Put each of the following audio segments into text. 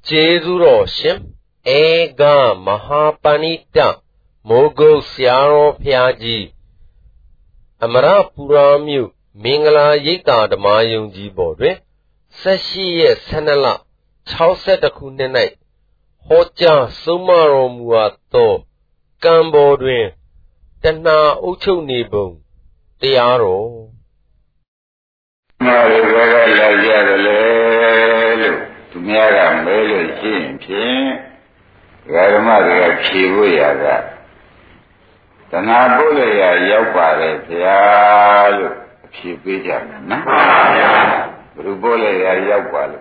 Jezuro Shim Ega Mahapanita Mogo Siaro Piaji Amara Puramyu Mingala Yita the Mayung Jibodre Sashi Sanala Chauset the Kunenite Hoja Sumaro Muato Gambodwin Tana Uchu Nibung Tiaro Tumiaga mele chin Garamari Chibuyaga Tana Bulaya Yapare Pialu Chibija Rubolaya Yapal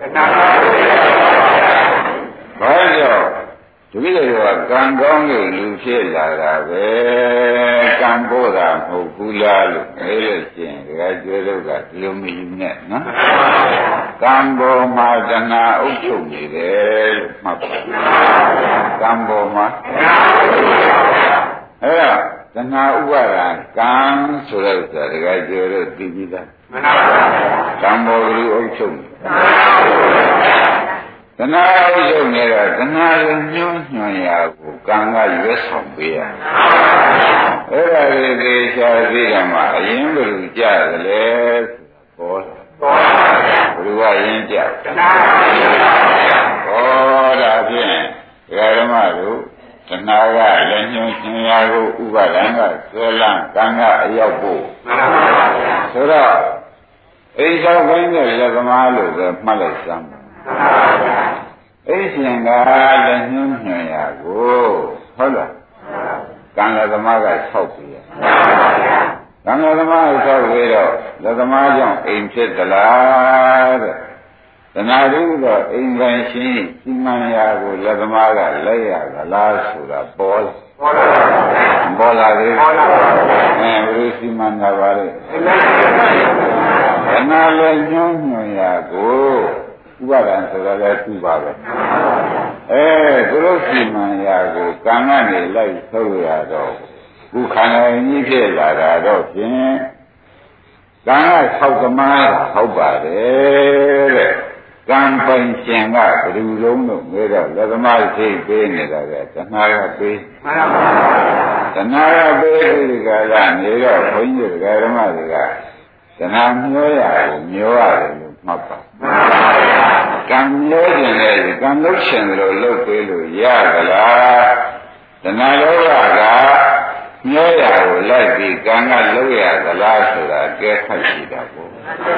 Vajo Tumiaga Gangong Lucia Larabe Gamboda Hokula Elechin Gajuga Luminet Gambo Madana Uchumi Gambo Ma Dana Uwara Gam Surata Gajuru Divida Gambo Uchumi Dana Uchumi Dana Nyonya Ganga Yusambia Era de Shadama Yimbu Jazale Ruwa India Ora Yaramaru Tanaga Lenyago Ubalanga Solan Ganga Yabu Sura Asia Wanga Yagamalu the Malaysian Asian Lenyago Hola Ganga the Maga Sophia Ganga the Maga Sophia the Mahjong ancient the lad The Naruga invention, Simaniago, Ladamaga, Laya, Lasura, Ball, Bola, and Rusimanavare. And now let Yago, what answer that to Baba? Rusimaniago, Kanani, like Soriado, who can I need Lado, Gana Saukamara, how bad it? Gampan Sianga, Rulum, the Malti Beneda, the Nara Bay, the Nara Bay, Galan, Nera, Pointed Garamariga, the Namoya, Mura, Mapa. Gamnojan, Gamnotion, Local, Yagala, the Nara, Noya, like the Ganga Loya, the last of that, get Hashida.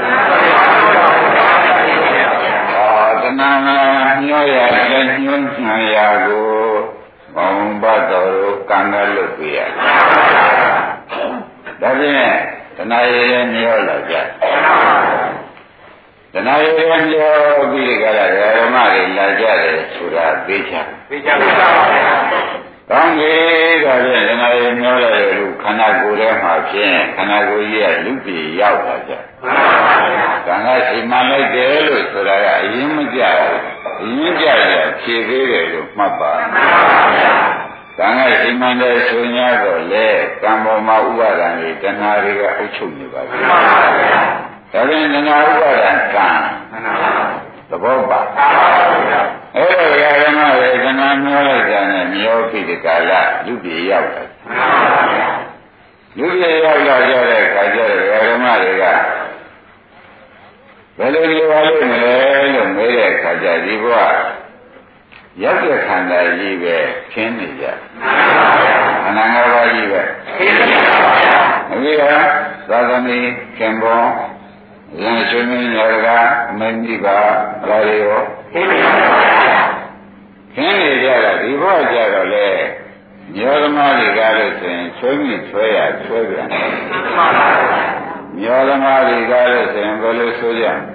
Nana Noya, Yago, Mombado, Kangalupia. That's it. The Nigerian Yola. The Nigerian Yola, Mari, Lajare, Sura, Bicha. Kangi, the Nigerian Yola, Kanagura, Martin, Kanaguya, Lupi, Yauta. Kanga Simana Gelu, Suraya, Yimja, Chiviri, Mapa. Kanga Simana Sunyago, Le, Kambo Mauara, Tanariga, Uchuniba. Tarin the Naruara, Kan, the Boba. Yarama, the Namora, and Yopi the Kala, Lupi Yauta. Lupi Yauta, Yarama, Well, made a Kajariba. Yaga Kanda Libe, Kenija. And I have a Libe. We are Sadani, Kembo, Lanchumi, Yaga, Mendiba, Gario. Kenija, Riva Jagale, Yorama Garrison, Chumi, Toya, Toya. Yolamari Garas and Velu Sujan.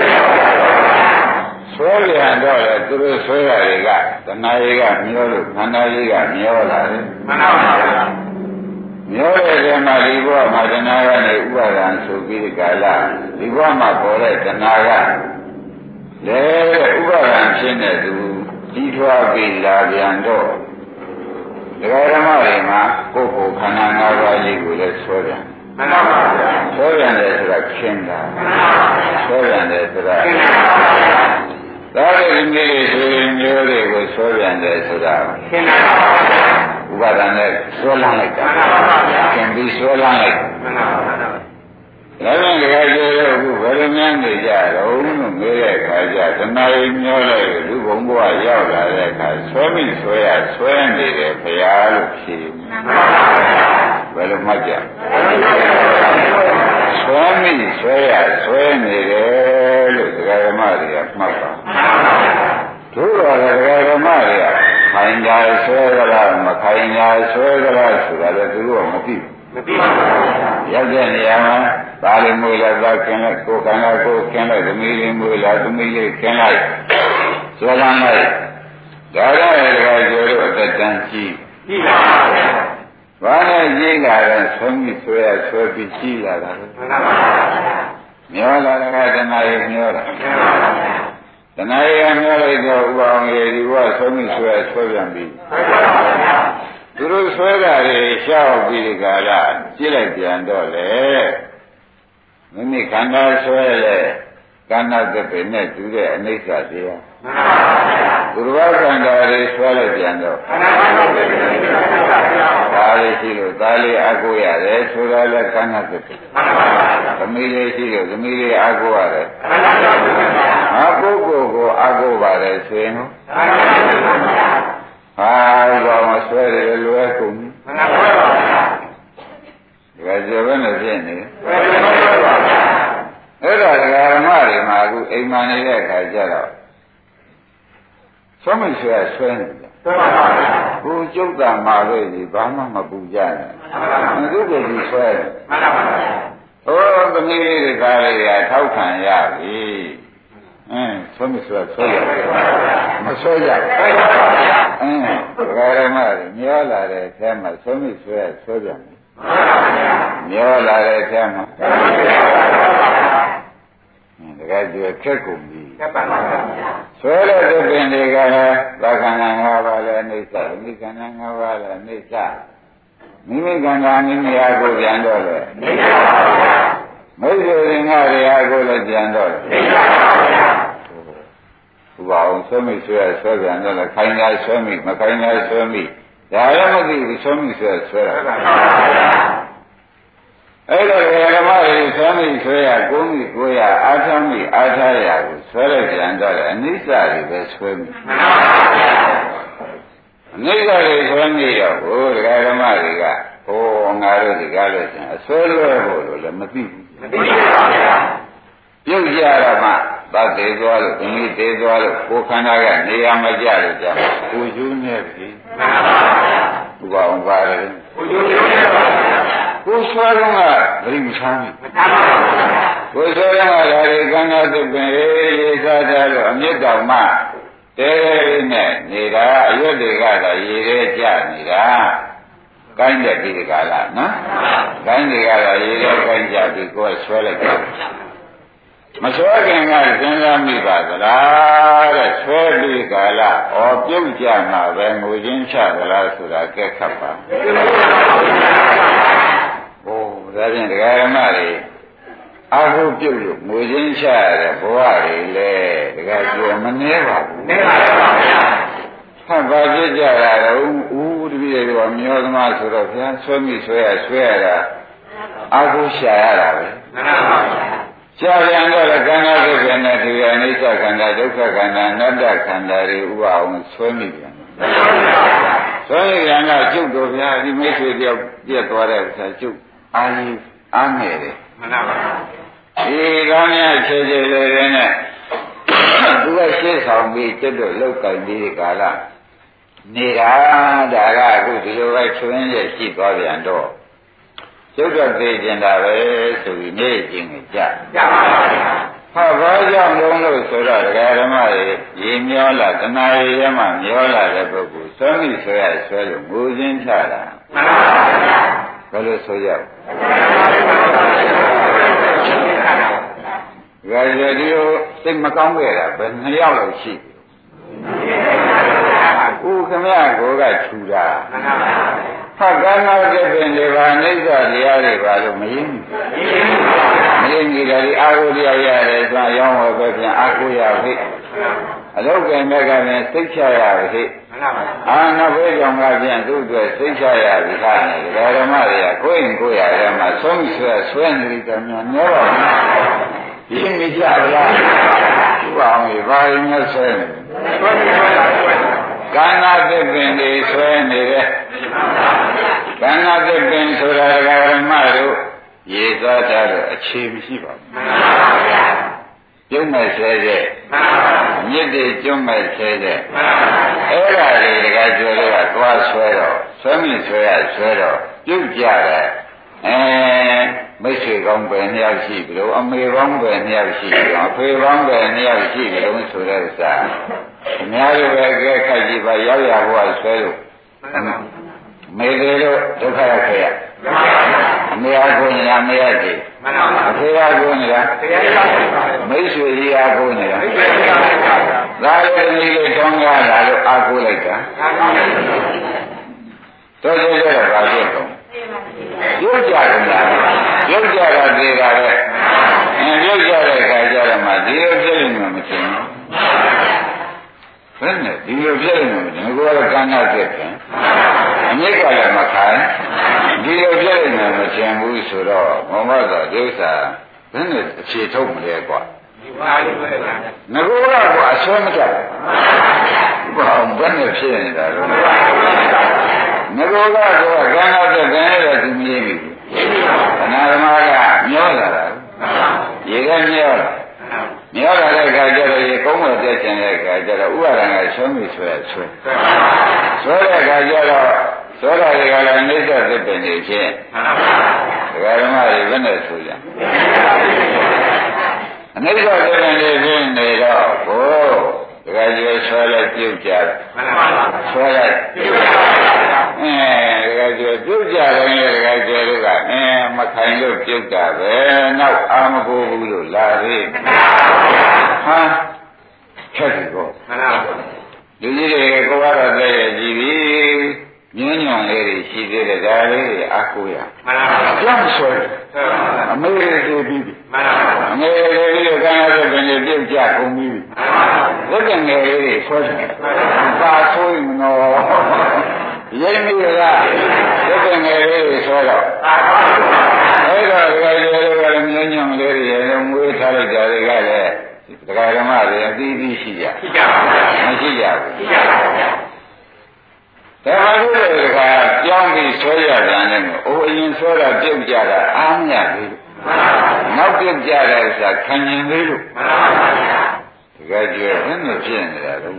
Swolly and Dollar, Guru Soya, the Naiga, Mulu, Manaiga, Miola. Miola, Maribo, Madanaga, Uba, and Subi Gala, Livama Pole, the Naga. There, Uba and Chine, Titwa Villa, Viando. The Ramarima, Coco, Cananga, Ligu, Soya. Soyan is like Kinda. Soyan is like That is မျိုးတွေကိုဆွဲပြန်တယ်ဆိုတာရှင်းပါပါဥပါဒဏ်နဲ့ဆွဲလန်းလိုက်တာရှင်းပြီးဆွဲလန်းလိုက်ဒါကြောင့်တခါကျတော့အခုဘယ်လိုများနေကြတော့လို့မေးတဲ့အခါကျတဏှာကြီးမျောလိုက်လူဘုံဘဝရောက်လာတဲ့အခါဆွဲမိဆွဲရဆွဲနေတယ်ဘုရားလို့ဖြေဘယ်လိုမှတ်ကြဆွဲမိဆွဲရဆွဲနေတယ်လို့ဒကာဓမ္မတွေကမှတ်ပါတို့တော်ဒကာဓမ္မတွေကခိုင်ညာဆွဲကြလားမခိုင်ညာဆွဲကြလားဆိုတာလည်းသူတို့ကမသိဘူးမသိပါဘူးရောက်တဲ့နေရာမှာပါဠိမွေလာသာခင်လိုက်ကိုယ်ခန္ဓာကိုယ်ခင်လိုက်သမီးလေးမွေလာသမီးလေးခင်လိုက်ဆွဲလမ်းလိုက်ဒါလည်းဒကာကျော်တို့အသက်တန်းကြီးပါဘာနဲ့ကြီးလာတဲ့ဆုံးပြီးဆွဲရဆွဲပြီးကြီးလာတာလဲမှန်ပါပါမျောလာတဲ့တဏှာကြီးမျောတာတဏှာကြီးမျောလိုက်တော့ဥပအောင်ရေဒီဘဝဆုံးပြီးဆွဲပြန်ပြီသူတို့ဆွဲတာတွေရှောက်ပြီးဒီကလာကြည့်လိုက်ပြန်တော့လေမိမိခန္ဓာဆွဲလေကန္နာသစ်ပင်နဲ့တူတဲ့အနိစ္စတရားမှန်ပါပါသူတော်ခန္ဓာတွေဆွဲလိုက်ပြန်တော့ဒါလေးရှိလို့ဒါလေးအကူရတယ်ဆိုတာလည်းကန္နာသစ်ပင်သမီးလေးရှိလို့သမီးလေးအကူရတယ်ဟာပုဂ္ဂိုလ်ကိုအကူပါတယ်ဆိုရင်ဟာဘာမှဆွဲတယ်လွယ်ကုန်မှန်ပါပါဒါကြောင့်လည်းဖြစ်နေအဲ့ဒါဒကာဓမ္မတွေမှာအခုအိမ်မှာနေတဲ့အခါကျတော့ဆွမ်းမဆွဲဆွဲနေကြမှန်ပါပါဘုကျုပ်တာမှာလို့ဒီဘာမှမပူကြနဲ့သူ့ကိုယ်ကြီးဆွဲတယ်မှန်ပါပါဟောသမီးလေးတွေကလေးထောက်ခံရပြီဆွမ်းမဆွဲဆွဲရမဆွဲကြဒကာဓမ္မတွေမျောလာတဲ့အထဲမှာဆွမ်းမဆွဲဆွဲပြန်တယ်မျောလာတဲ့အထဲမှာတကယ်ကျွခက်ကုန်ပြီဆွဲတဲ့သပင်တွေကလည်းသက္ကန္နာ၅ပါးလည်းအိဋ္ဌမိခန္ဓာ၅ပါးလည်းအိဋ္ဌမိမိခန္ဓာမိမိအားကိုပြန်တော့လေမိစ္ဆေရင်္ဂတွေအားကိုလည်းပြန်တော့လေဥပအောင်ဆွဲမိဆွဲဆွဲပြန်တော့လေခိုင်ညာဆွဲမိမခိုင်ညာဆွဲမိဒါလည်းမသိဘူးဆွဲမိဆွဲဆွဲတာအဲ့တော့ဓမ္မတွေဆွဲမိဆွဲရကိုမိကိုရအာထမိအာထရကိုဆွဲလိုက်ပြန်တော့လေအနိစ္စတွေပဲဆွဲမိအနိစ္စတွေဆွဲမိတော့ဟိုဓမ္မတွေကဟိုငါတို့ဒီကားလို့ရှင်အဆွဲလွဲဖို့လို့လည်းမသိဘူးမသိပါဘူးဗျာပြုတ်ကြတော့မှသတ်သေးသွားလို့ဒီနည်းသေးသွားလို့ကိုယ်ခန္ဓာကနေရာမကျလို့ကြာကိုယူနေပြီမှန်ပါဘူးဘုရားအောင်ပါတယ်ကိုယူနေပါကိုဆွဲတော့ကဘယ်မှာထားမလဲမထားပါဘူးကိုဆွဲတော့ကဒါတွေကံကသစ်ပင်ရေးစားကြလို့အမြင့်တောင်မှတဲနဲ့နေတာအရွက်တွေကသာရေထဲကျနေတာကိုင်းတဲ့ဒီကလာနော်ကိုင်းတွေကတော့ရေထဲကိုင်းကြပြီးကိုယ်ဆွဲလိုက်တယ်မဆွဲခင်ကစဉ်းစားမိပါသလားတဲ့ဆွဲပြီးကာလဩပြုတ်ကြမှာပဲငိုချင်းချသလားဆိုတာကဲခတ်ပါဟိုဒါဖြင့်ဒကာဓမ္မတွေအာဟုပြုတ်လို့ငိုချင်းချရတဲ့ဘဝတွေလေဒကာပြောမနှဲပါဘူးနှဲပါပါဗျာဟာဘာဖြစ်ကြတာတော့ဦးတပည့်တွေကမျောသမားဆိုတော့ဗျာဆွဲမိဆွဲရတာအာဟုရှာရတာပဲမှန်ပါပါရှားပြန်တော့ကံနာသစ်ပင်နဲ့ဒီအနိစ္စခန္ဓာဒုက္ခခန္ဓာအနတ္တခန္ဓာတွေဥပအောင်ဆွဲမိပြန်ဆွဲမိပြန်တော့ကျုပ်တို့ဗျာဒီမိတ်ဆွေတယောက်ပြက်သွားတဲ့ဥစ္စာကျုပ်အားငယ်တယ်မှန်ပါပါဒီကောင်းရခြေခြေလေးတွေနဲ့သူကရှင်းဆောင်ပြီးကျုပ်တို့လောက်ကင်ပြီးကာလနေတာဒါကအခုဒီလိုပဲချွင်းရရှိသွားပြန်တော့ကျုပ်တော့သိကျင်တာပဲဆိုပြီးနေခြင်းကိုကြပါပါဘုရားဘာကြောင့်လုံးလို့ဆိုတော့ဒကာဓမ္မတွေရေမျောလာတဏှာရေထဲမှာမျောလာတဲ့ပုဂ္ဂိုလ်ဆွဲမိဆွဲရဆွဲလို့ငိုခြင်းချတာမှန်ပါပါဘယ်လိုဆိုရလဲဒါကြဒီကိုစိတ်မကောင်းခဲ့တာဘယ်2ယောက်လောက်ရှိဦးခမရကိုကထူတာမှန်ပါပါဟာကံနာတဲ့ပင်တွေပါအိဋ္ဌတရားတွေပါလို့မရင်းဘူးမင်းကြီးကဒီအာဟုတရားရတယ်ဆိုရောင်းဝယ်ပဲပြန်အာဟုရပြီအလုတ်ကံမဲ့ကလည်းစိတ်ချရပြီအာနာဘိကြောင့်ကပြန်သူ့အတွက်စိတ်ချရပြီခါနေတယ်ဓမ္မတွေကကိုယ်ရင်ကိုယ်ရတယ်မှာဆုံးဆွဲနေတယ်များညောပါဘူးဒီမိကြလားသူ့အောင်ကြီးဘာရင်နဲ့ဆွဲနေကန္နာသစ်ပင်တွေဆွဲနေတယ်ကန္နာသစ်ပင်ဆိုတာဓမ္မတို့ရေသွားကြတော့အခြေမရှိပါဘူးကျုံ့မဲ့ဆဲတဲ့မြစ်တွေကျုံ့မဲ့ဆဲတဲ့အဲ့ဒါတွေတကယ်ကျော်တွေကသွားဆွဲတော့ဆွဲမိဆွဲရဆွဲတော့ပြုတ်ကြတယ်မိတ်ဆွေကောင်းပဲနှစ်ယောက်ရှိပြီလို့အမေကောင်းပဲနှစ်ယောက်ရှိပြီလို့အဖေကောင်းပဲနှစ်ယောက်ရှိပြီလို့ဆိုတဲ့ဥစ္စာအများကြီးပဲကဲခိုက်ကြည့်ပါရောက်ရဘုရားဆွဲလို့မေတွေလို့ဒုက္ခရခဲ့ရအမေအားကိုနေတာမရသေးအဖေအားကိုနေတာမိတ်ဆွေကြီးအားကိုနေတာဒါလည်းဒီလိုတောင်းရတာလို့အားကိုလိုက်တာတော်တော်ကြတော့ဘာဖြစ်တော့ရုပ်ကြတယ်လားရုပ်ကြတာသေးတာပဲရုပ်ကြတဲ့ခါကျတော့မှဒီလိုဖြစ်နေမှာမသိဘူးဘယ်နဲ့ဒီလိုဖြစ်နေမှာငါကတော့ကံနာဖြစ်တယ်အမြစ်ကလည်းမခိုင်းဒီလိုဖြစ်နေမှာမသိဘူးဆိုတော့ဘုံမတော်ဒုစရဘယ်နဲ့အခြေထုတ်မလဲကွာငါကတော့အဆွဲမတတ်ဘူးဘာဘယ်နဲ့ဖြစ်နေတာလဲငါကတော့ကံနာတဲ့ကံရတဲ့သူမြင်ပြီအနာဓမ္မကမျောလာတာရေကမျောလာမျောလာတဲ့ခါကျတော့ရေကုန်းပေါ်တက်ချင်တဲ့ခါကျတော့ဥပါဒံကဆုံးပြီဆွဲတဲ့ခါကျတော့သောတာတွေကလည်းအိဋ္ဌသစ်ပင်နေဖြင့်ဒကာဓမ္မတွေဘယ်နဲ့ဆိုကြအနိစ္စသစ်ပင်နေဖြင့်နေတော့ဘိုးဒကာကြီးဆွဲလိုက်ပြုတ်ကြတယ်ဆွဲလိုက်ပြုတ်ကြဒကာကြီးပြုတ်ကြတယ်ဒကာကြီးတို့ကမခိုင်လို့ပြုတ်တာပဲနောက်အာမကိုဘူးလို့လာသေးဟာခက်ပြီကောလူကြီးတွေကိုကတော့သိရကြည့်ပြီညဉ့်ညွန်လေးတွေရှိသေးတယ်ဒါလေးတွေအားကိုးရကြောက်ဆွဲအမေတွေသိပြီးပြီအမေတွေကကံရတဲ့ပင်တွေပြုတ်ကြကုန်ပြီဝိကငယ်လေးတွေဆွဲတယ်ပါဆိုးရင်တော့ရိမ့်မိကဝိကငယ်လေးတွေဆွဲတော့အဲ့တော့ဒီကလေးတွေကလည်းညဉ့်ညွန်လေးတွေလည်းမွေးထားလိုက်ကြတွေကလည်းဒကာဓမ္မတွေအသီးသီးရှိကြမရှိကြဘူးဒါမှမဟုတ်လေကကြောင်းပြီးဆွဲရပြန်တယ်အိုးအရင်ဆွဲတာပြုတ်ကြတာအားမရသေးဘူးနောက်ပြုတ်ကြတဲ့ဥစ္စာခံကျင်သေးလို့တကယ်ကျွဲဘယ်နဲ့ဖြစ်နေတာလဲ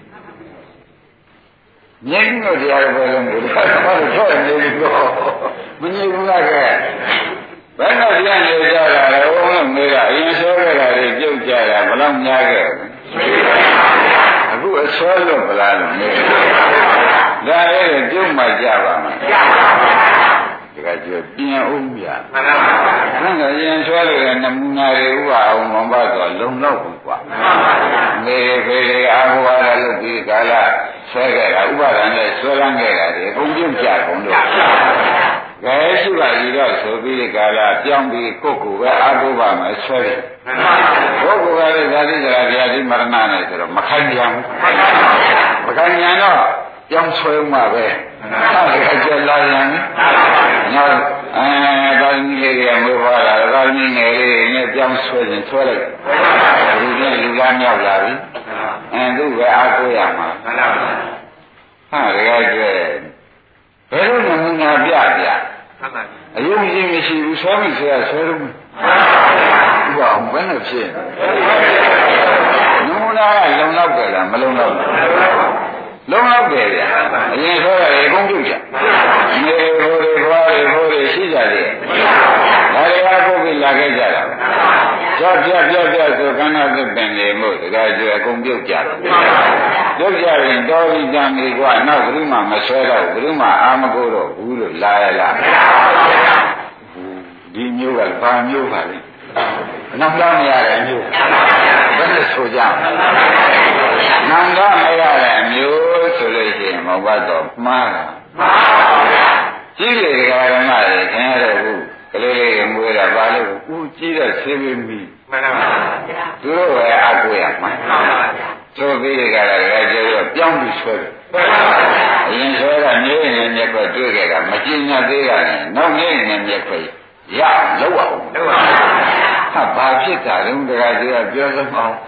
မြင်းတို့တရားတော်လုံးကိုဘာလို့ဆွဲနေလို့မငြိဘူးလားကဲဘယ်နဲ့ပြန်နေကြတာလဲဘုန်းကြီးမေးတာအရင်ဆွဲခဲ့တာတွေပြုတ်ကြတာဘယ်လောက်များခဲ့အခုအဆွဲလို့ဗလားလို့မေးဒါလည်းပြုတ်မှကြပါမှာကြပါပါဒါကကျပြင်အောင်ပြမှန်ပါပါဘယ်နဲ့ရင်ဆွဲလို့နမူနာတွေဥပအောင်မပါတော့လုံလောက်ဘူးကွာမှန်ပါပါနေဖေးတွေအာဟုဝါဒလုပ်ပြီးကာလဆွဲခဲ့တာဥပါဒံနဲ့ဆွဲလန်းခဲ့တာတွေအကုန်ပြုတ်ကြကုန်လို့ကဲရှိပါပြီတော့ဆိုပြီးကာလပြောင်းပြီးကိုယ့်ကိုယ်ပဲအာဟုပါမယ်ဆွဲတယ်မှန်ပါပါကိုယ့်ကိုယ်ကလည်းဇာတိဇရာတရားဒီမရဏနဲ့ဆိုတော့မခိုင်ပြန်ဘူးမခိုင်ပြန်တော့ကြောင်းဆွဲမှပဲအဲ့ဒါကြလာရင်နောက်ဒါကြီးလေးတွေမွေးဖွားလာဒါကြီးငယ်လေးနဲ့ကြောင်းဆွဲရင်ဆွဲလိုက်ဒီကလူသားမြောက်လာပြီသူ့ပဲအားကိုးရမှာဟာတကယ်ကျဲဘယ်လိုနမူနာပြအယုံကြည်မရှိဘူးဆွဲမိဆွဲဆွဲလို့ဒီကောင်ဘယ်နဲ့ဖြစ်နမူနာကလုံလောက်ကြလားမလုံလောက်ဘူးလုံလောက်တယ်ဗျာအရင်ဆိုရရေကုန်ပြုတ်ကြနေဟိုတွေဘွားတွေဟိုတွေရှိကြတယ်ဒါတွေကပုဂ္ဂိုလ်လာခဲ့ကြတာကြောက်ပြဆိုကန္နာသစ်ပင်နေမှုတကယ်ကျအကုန်ပြုတ်ကြတယ်ပြုတ်ကြရင်တော်ပြီးကြနေကွာနောက်ဘယ်သူမှမဆွဲတော့ဘယ်သူမှအာမကိုတော့ဘူးလို့လာရလားဒီမျိုးကဘာမျိုးပါလဲနောက်တော့မရတဲ့မျိုးဘယ်နဲ့ဆိုကြနန္ဒမရတဲ့အမျိုးဆိုလို့ရှိရင်မောဘတော့မှားတာမှန်ပါဗျာကြီးလေဓမ္မတွေခင်ရတဲ့ဘူးကလေးလေးမွေးတာဘာလို့ဦးကြီးတဲ့ဆေးပေးမိမှန်ပါဗျာသူတို့ပဲအကူရမှာမှန်ပါဗျာသို့ပြီးကြတယ်ကြောက်ပြောင်းပြီးဆွဲတယ်မှန်ပါဗျာအရင်ဆွဲတာနေနေမြက်ခွက်တွေ့ခဲ့တာမကျင်ညာသေးတာနဲ့နောက်နေနေမြက်ခွက်ရလောက်အောင်လောက်ပါဟာဘာဖြစ်တာလဲတရားကြီးကပြောစမ်းအောင်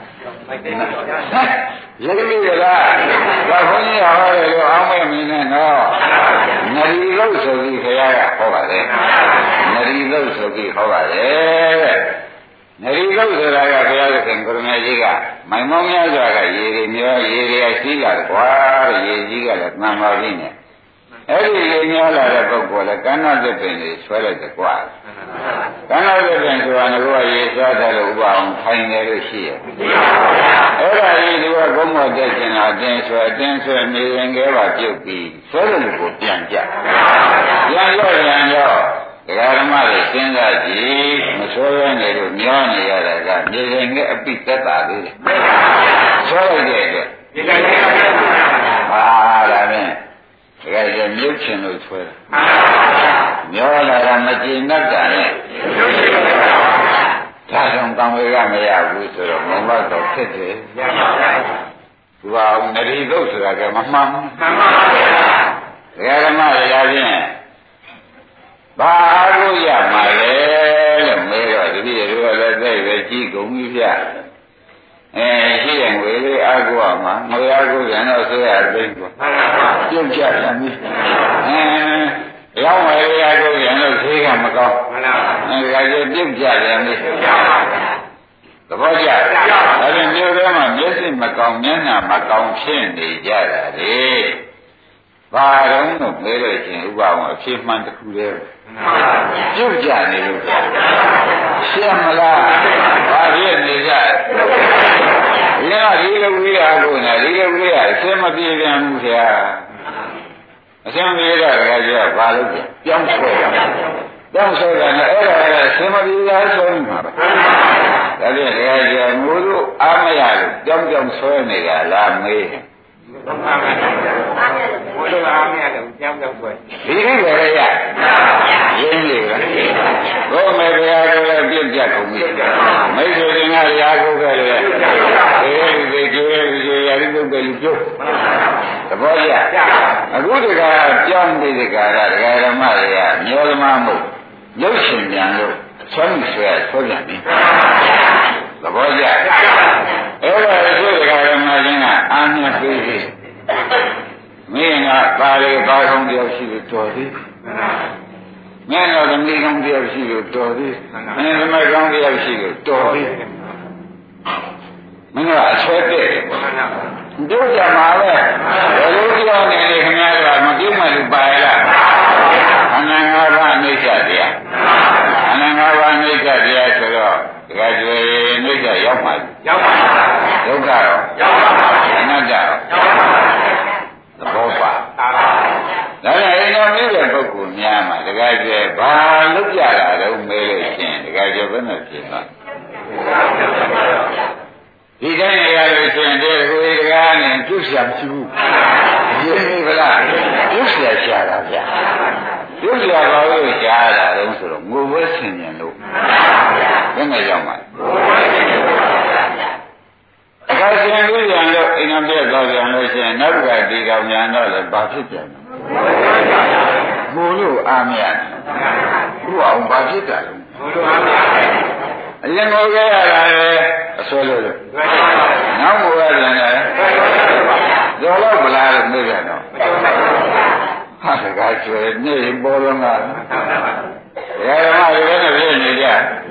ရည်ရည်လားဘာခွင့်ရဟောတယ်လို့အောင်းမဲ့မင်းနဲ့နော်နရီလို့ဆိုပြီးခရကဟောပါတယ်နရီလို့ဆိုပြီးဟောပါတယ်တဲ့နရီလို့ဆိုတာကဘုရားသခင်ကိုရမကြီးကမိုင်မောင်းများစွာကရေတွေမျောရေတွေကရှိကြတယ်ကွာတဲ့ရေကြီးကလည်းမှန်ပါပြီနဲ့အဲ့ဒီရေများလာတဲ့ပုဂ္ဂိုလ်လည်းကန္နာသစ်ပင်တွေဆွဲလိုက်တယ်ကွာကန္နာသစ်ပင်ဆိုတာကရေဆွဲတယ်လို့ဥပအောင်ထိုင်နေလို့ရှိရဲ့အဲ့ဒါကြီးဒီကဘုံမတက်ကျင်တာတင်းဆွဲနေရင်ကဲပါပြုတ်ပြီးဆွဲတယ်လို့ကိုပြန်ကြပြန်တော့ဒကာဓမ္မတွေစဉ်းစားကြည့်မဆွဲရနေလို့မျောနေရတာကနေရင်ကအပိသက်တာလေးတယ်ဆွဲလိုက်တဲ့အတွက်ဟာဒါဖြင့်တကယ်ကျမြုပ်ချင်လို့ဆွဲတာမျောလာတာမကျေနပ်တာနဲ့ဒါကြောင့်ကံဝေကမရဘူးဆိုတော့မမတ်တော့ဖြစ်တယ်သူကနရီသုတ်ဆိုတာကမမှန်ဘူးမှန်ပါဗျာဓမ္မရာဖြင့်ဘာလို့ရမှာလဲလို့မေးတော့တပည့်တို့လည်းသိပဲကြည့်ကုန်ပြီဗျရှိရင်ငွေလေးအားကိုးမှာငွေအားကိုးရင်တော့ဆွဲရသိမ်းပေါ့ပြုတ်ကြတယ်မိရောက်မယ်အားကိုးရင်တော့ဈေးကမကောင်းဒါကြပြုတ်ကြတယ်မိသဘောကျဒါပြန်မျိုးထဲမှာမျက်စိမကောင်းမျက်နှာမကောင်းဖြစ်နေကြတာလေဘာတော့လို့မေးလို့ချင်းဥပအောင်အဖြစ်မှန်တစ်ခုတည်းပြုတ်ကြနေလို့ရှင်းမလားဘာဖြစ်နေကြဒီလိုဝိရာကိုနဲ့ဒီလိုဝိရာအစမပြေပြန်ဘူးဆရာအစမပြေတော့ကြကြဘာလို့ပြောင်းဆွဲတာနဲ့အဲ့ဒါကစမပြေတာဆိုနေမှာပဲဒါဖြင့်ကြကြငိုတို့အားမရလို့ပြောင်းဆွဲနေတာလားမေးဘုရားအားမရလို့ကြောင်းဆွဲဒီလိုပဲရရင်းလေကဘုမေဘုရားတို့လည်းပြည့်ပြတ်ကုန်ပြီမိတ်ဆွေတွေကရာခုပဲလေဒီကြွေးရာဒီပုဂ္ဂိုလ်ကျုပ်သဘောကျအခုတကပြောင်းနေတဲ့ကာရဒကာဓမ္မတွေကမျိုးသမားမို့ရုပ်ရှင်ပြန်လို့ဆွမ်းဆွဲပြန်ပြီသဘောကျအဲ့ဒါဆိုဒကာဓမ္မချင်းကအာမြတ်ပေးပြီမင်းကပါလေပါကောင်းတယောက်ရှိလို့တော်သည်မင်းတော့သမီးကောင်းတယောက်ရှိလို့တော်သည်မင်းသမီးကောင်းတယောက်ရှိလို့တော်သည်မင်းကအဆွဲတဲ့ပြုတ်ကြမှာပဲဘယ်လိုပြောနေလဲခင်ဗျားကမပြုတ်မှလို့ပါရလားအနန္တဘာအိဋ္ဌတရားအနန္တဘာအိဋ္ဌတရားဆိုတော့တခါကျွေအိဋ္ဌရောက်ပါဒုက္ခရောအနတ္တရောသဘောပါဒါနဲ့အိမ်တော်မျိုးတဲ့ပုဂ္ဂိုလ်များမှာတခါကျွေဘာလုပ်ကြတာတော့မေးလို့ရှင်တခါကျွေဘယ်နဲ့ဖြစ်သွားဒီတိုင်းရလို့ရှိရင်ဒီကိုယ်ကနဲ့ပြုတ်ရှာမရှိဘူးရင်းပြီဗလားပြုတ်ရှာတာဗျာပြုတ်ရှာပါလို့ရှားတာတော့ဆိုတော့ငိုဝဲဆင်ញံလို့ဘယ်နဲ့ရောက်မှာအခါရှင်လူရံလို့အိမ်အောင်ပြတ်သွားပြန်လို့ရှိရင်နောက်ကဒီကောင်ညာတော့လည်းဘာဖြစ်ပြန်လဲငိုလို့အားမရတယ်ဘုရားဘာဖြစ်တာလဲငိုလို့အားမရတယ်အရင်ငိုခဲ့ရတာလေအစွဲလို့နောက်ငိုရတယ်ကြော်တော့ဗလားလို့နေပြန်တော့ဟာတကားကျွေးနေပေါ်တော့ငါဘယ်မှာဒီလိုနဲ့ပြည့်နေကြ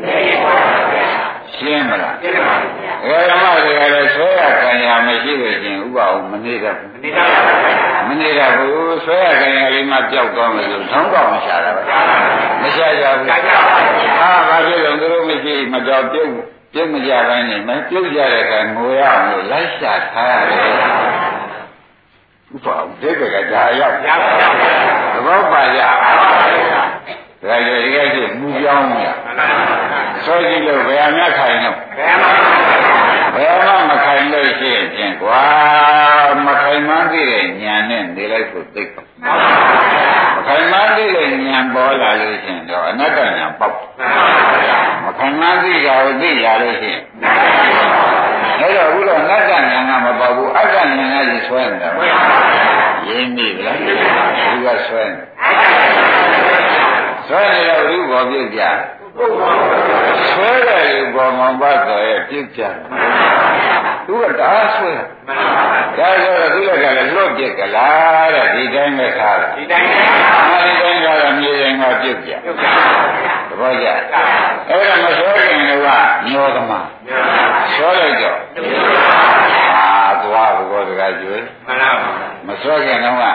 ရှင်းမလားဘယ်မှာဒီကလည်းဆွဲရခံရမရှိလို့ရှင်ဥပအောင်မနေတတ်ဘူးမနေတတ်ဘူးဆွဲရခံရလေးမှပျောက်သွားမယ်ဆိုထောင်းကောက်မရှာတာပဲမရှာကြဘူးဟာဘာဖြစ်လို့သူတို့မရှိမတော်ပြုတ်မကြပိုင်းနေမပြုတ်ကြတဲ့ကငိုရအောင်လို့လိုက်ရှာထားရတယ်ဥပအောင်ဒီကဒါရောက်သဘောပါကြဒါကြဒီကကြည့်မူပြောင်းရဆိုကြည့်လို့ဘယ်အများခိုင်တော့ဘယ်မှမခိုင်လို့ရှိရင်ကွာမခိုင်မှန်းသေးတဲ့ညာနဲ့နေလိုက်ဖို့သိပ်ပါမခိုင်မှန်းသေးတဲ့ညာပေါ်လာလို့ရှိရင်တော့အနတ္တဉာဏ်ပေါက်မခံနိုင်သိတာကိုသိလာလို့ရှိရင်အဲ့တော့ဘုရားနတ္တဉာဏ်ကမပေါက်ဘူးအတ္တဉာဏ်ကကြီးဆွဲနေတာရင်းပြီလားသူကဆွဲနေဆွဲနေတော့ဘုဘောပြုတ်ကြဆွဲတယ်လို့ဘောမောင်ပတ်တော်ရဲ့ပြုတ်ကြသူကဒါဆွဲဒါဆိုတော့သူကလည်းလွတ်ပြက်ကလားတဲ့ဒီတိုင်းပဲထားတာဒီတိုင်းကတော့မြေရင်ကပြုတ်ကြသဘောကျအဲ့ဒါမဆွဲခင်ကညောသမားဆွဲလိုက်တော့သွားဘောစကားကျွေးမဆွဲခင်တော့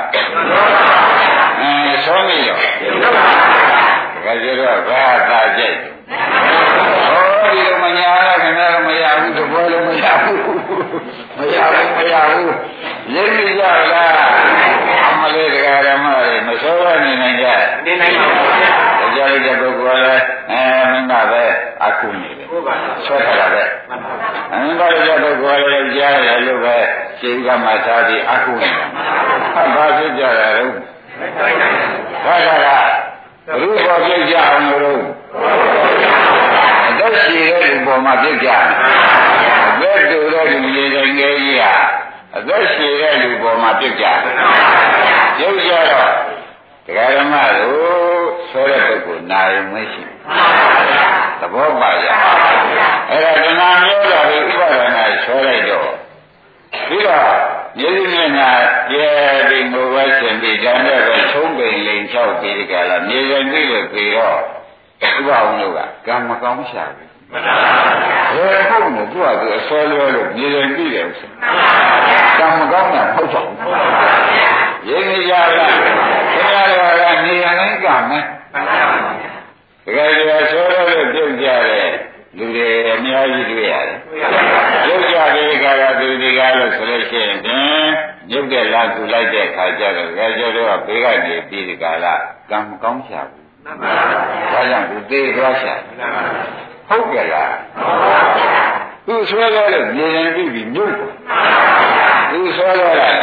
ဆွဲမိတော့တကယ်ကျတော့ဘာသာကြိုက်ဒီလိုမညာရခင်ဗျားမရဘူးတဘောလုံးမရဘူးမရဘူးရင်းမိကြလားအမလေးတရားဓမ္မတွေမဆိုးရနေနိုင်ကြနေနိုင်ပါဘူးကြားလိုက်တဲ့ပုဂ္ဂိုလ်လည်းမင်းကပဲအခုနေတယ်ဆွဲထားတာပဲမင်းကလည်းပုဂ္ဂိုလ်လည်းကြားရတယ်လို့ပဲရှင်းကမှသာပြီးအခုနေတာဘာဖြစ်ကြတာလဲဘာသာကဘုရားပြည့်ကြအောင်လို့အသက်ရှိတဲ့လူပေါ်မှာပြည့်ကြတယ်အသက်တူတဲ့လူကြီးတိုင်းငယ်ကြီးဟာအသက်ရှိတဲ့လူပေါ်မှာပြည့်ကြတယ်ပြုတ်ကြတော့တရားဓမ္မတို့ဆိုတဲ့ပုဂ္ဂိုလ်နာရင်မရှိသဘောပါရအဲ့ဒါတဏှာမျိုးတော့ဥပါဒနာဆွဲလိုက်တော့ပြီးတော့ယေရှုမျက်နှာရဲပြီးငိုပဲရှင်ပြီးတန်တဲ့ပဲချုံးပိန်လိန်ချောက်ပြီးကြလားမြေရင်ပြီးလို့ပြီးတော့ဥပအောင်လို့ကံမကောင်းရှာဘူးမှန်ပါဗျာဘယ်ဟုတ်လဲသူကသူအစွဲလွဲလို့မြေရင်ပြီးတယ်ဆိုကံမကောင်းတာဟုတ်ပါဘူးရင်းနေကြလားခင်ဗျားတို့ကမြေရင်လည်းကံမယ်တကယ်ကြဆွဲလွဲလို့ပြုတ်ကြတယ်လူတွေအများကြီးတွေ့ရတယ်ပြုတ်ကြတဲ့ခါကသူဒီကားလို့ဆိုလို့ရှိရင်ညုတ်တဲ့လားသူလိုက်တဲ့ခါကျတော့ကြကြတော့ဘေးကနေပြီးဒီကာလကံမကောင်းရှာဘူးမှန်ပါဗျာဒါကြောင့်သူသေးသွားရှာဟုတ်ကဲ့လားသူဆွဲလို့မြေရင်ပြီးညုတ်သူဆွဲလို့လား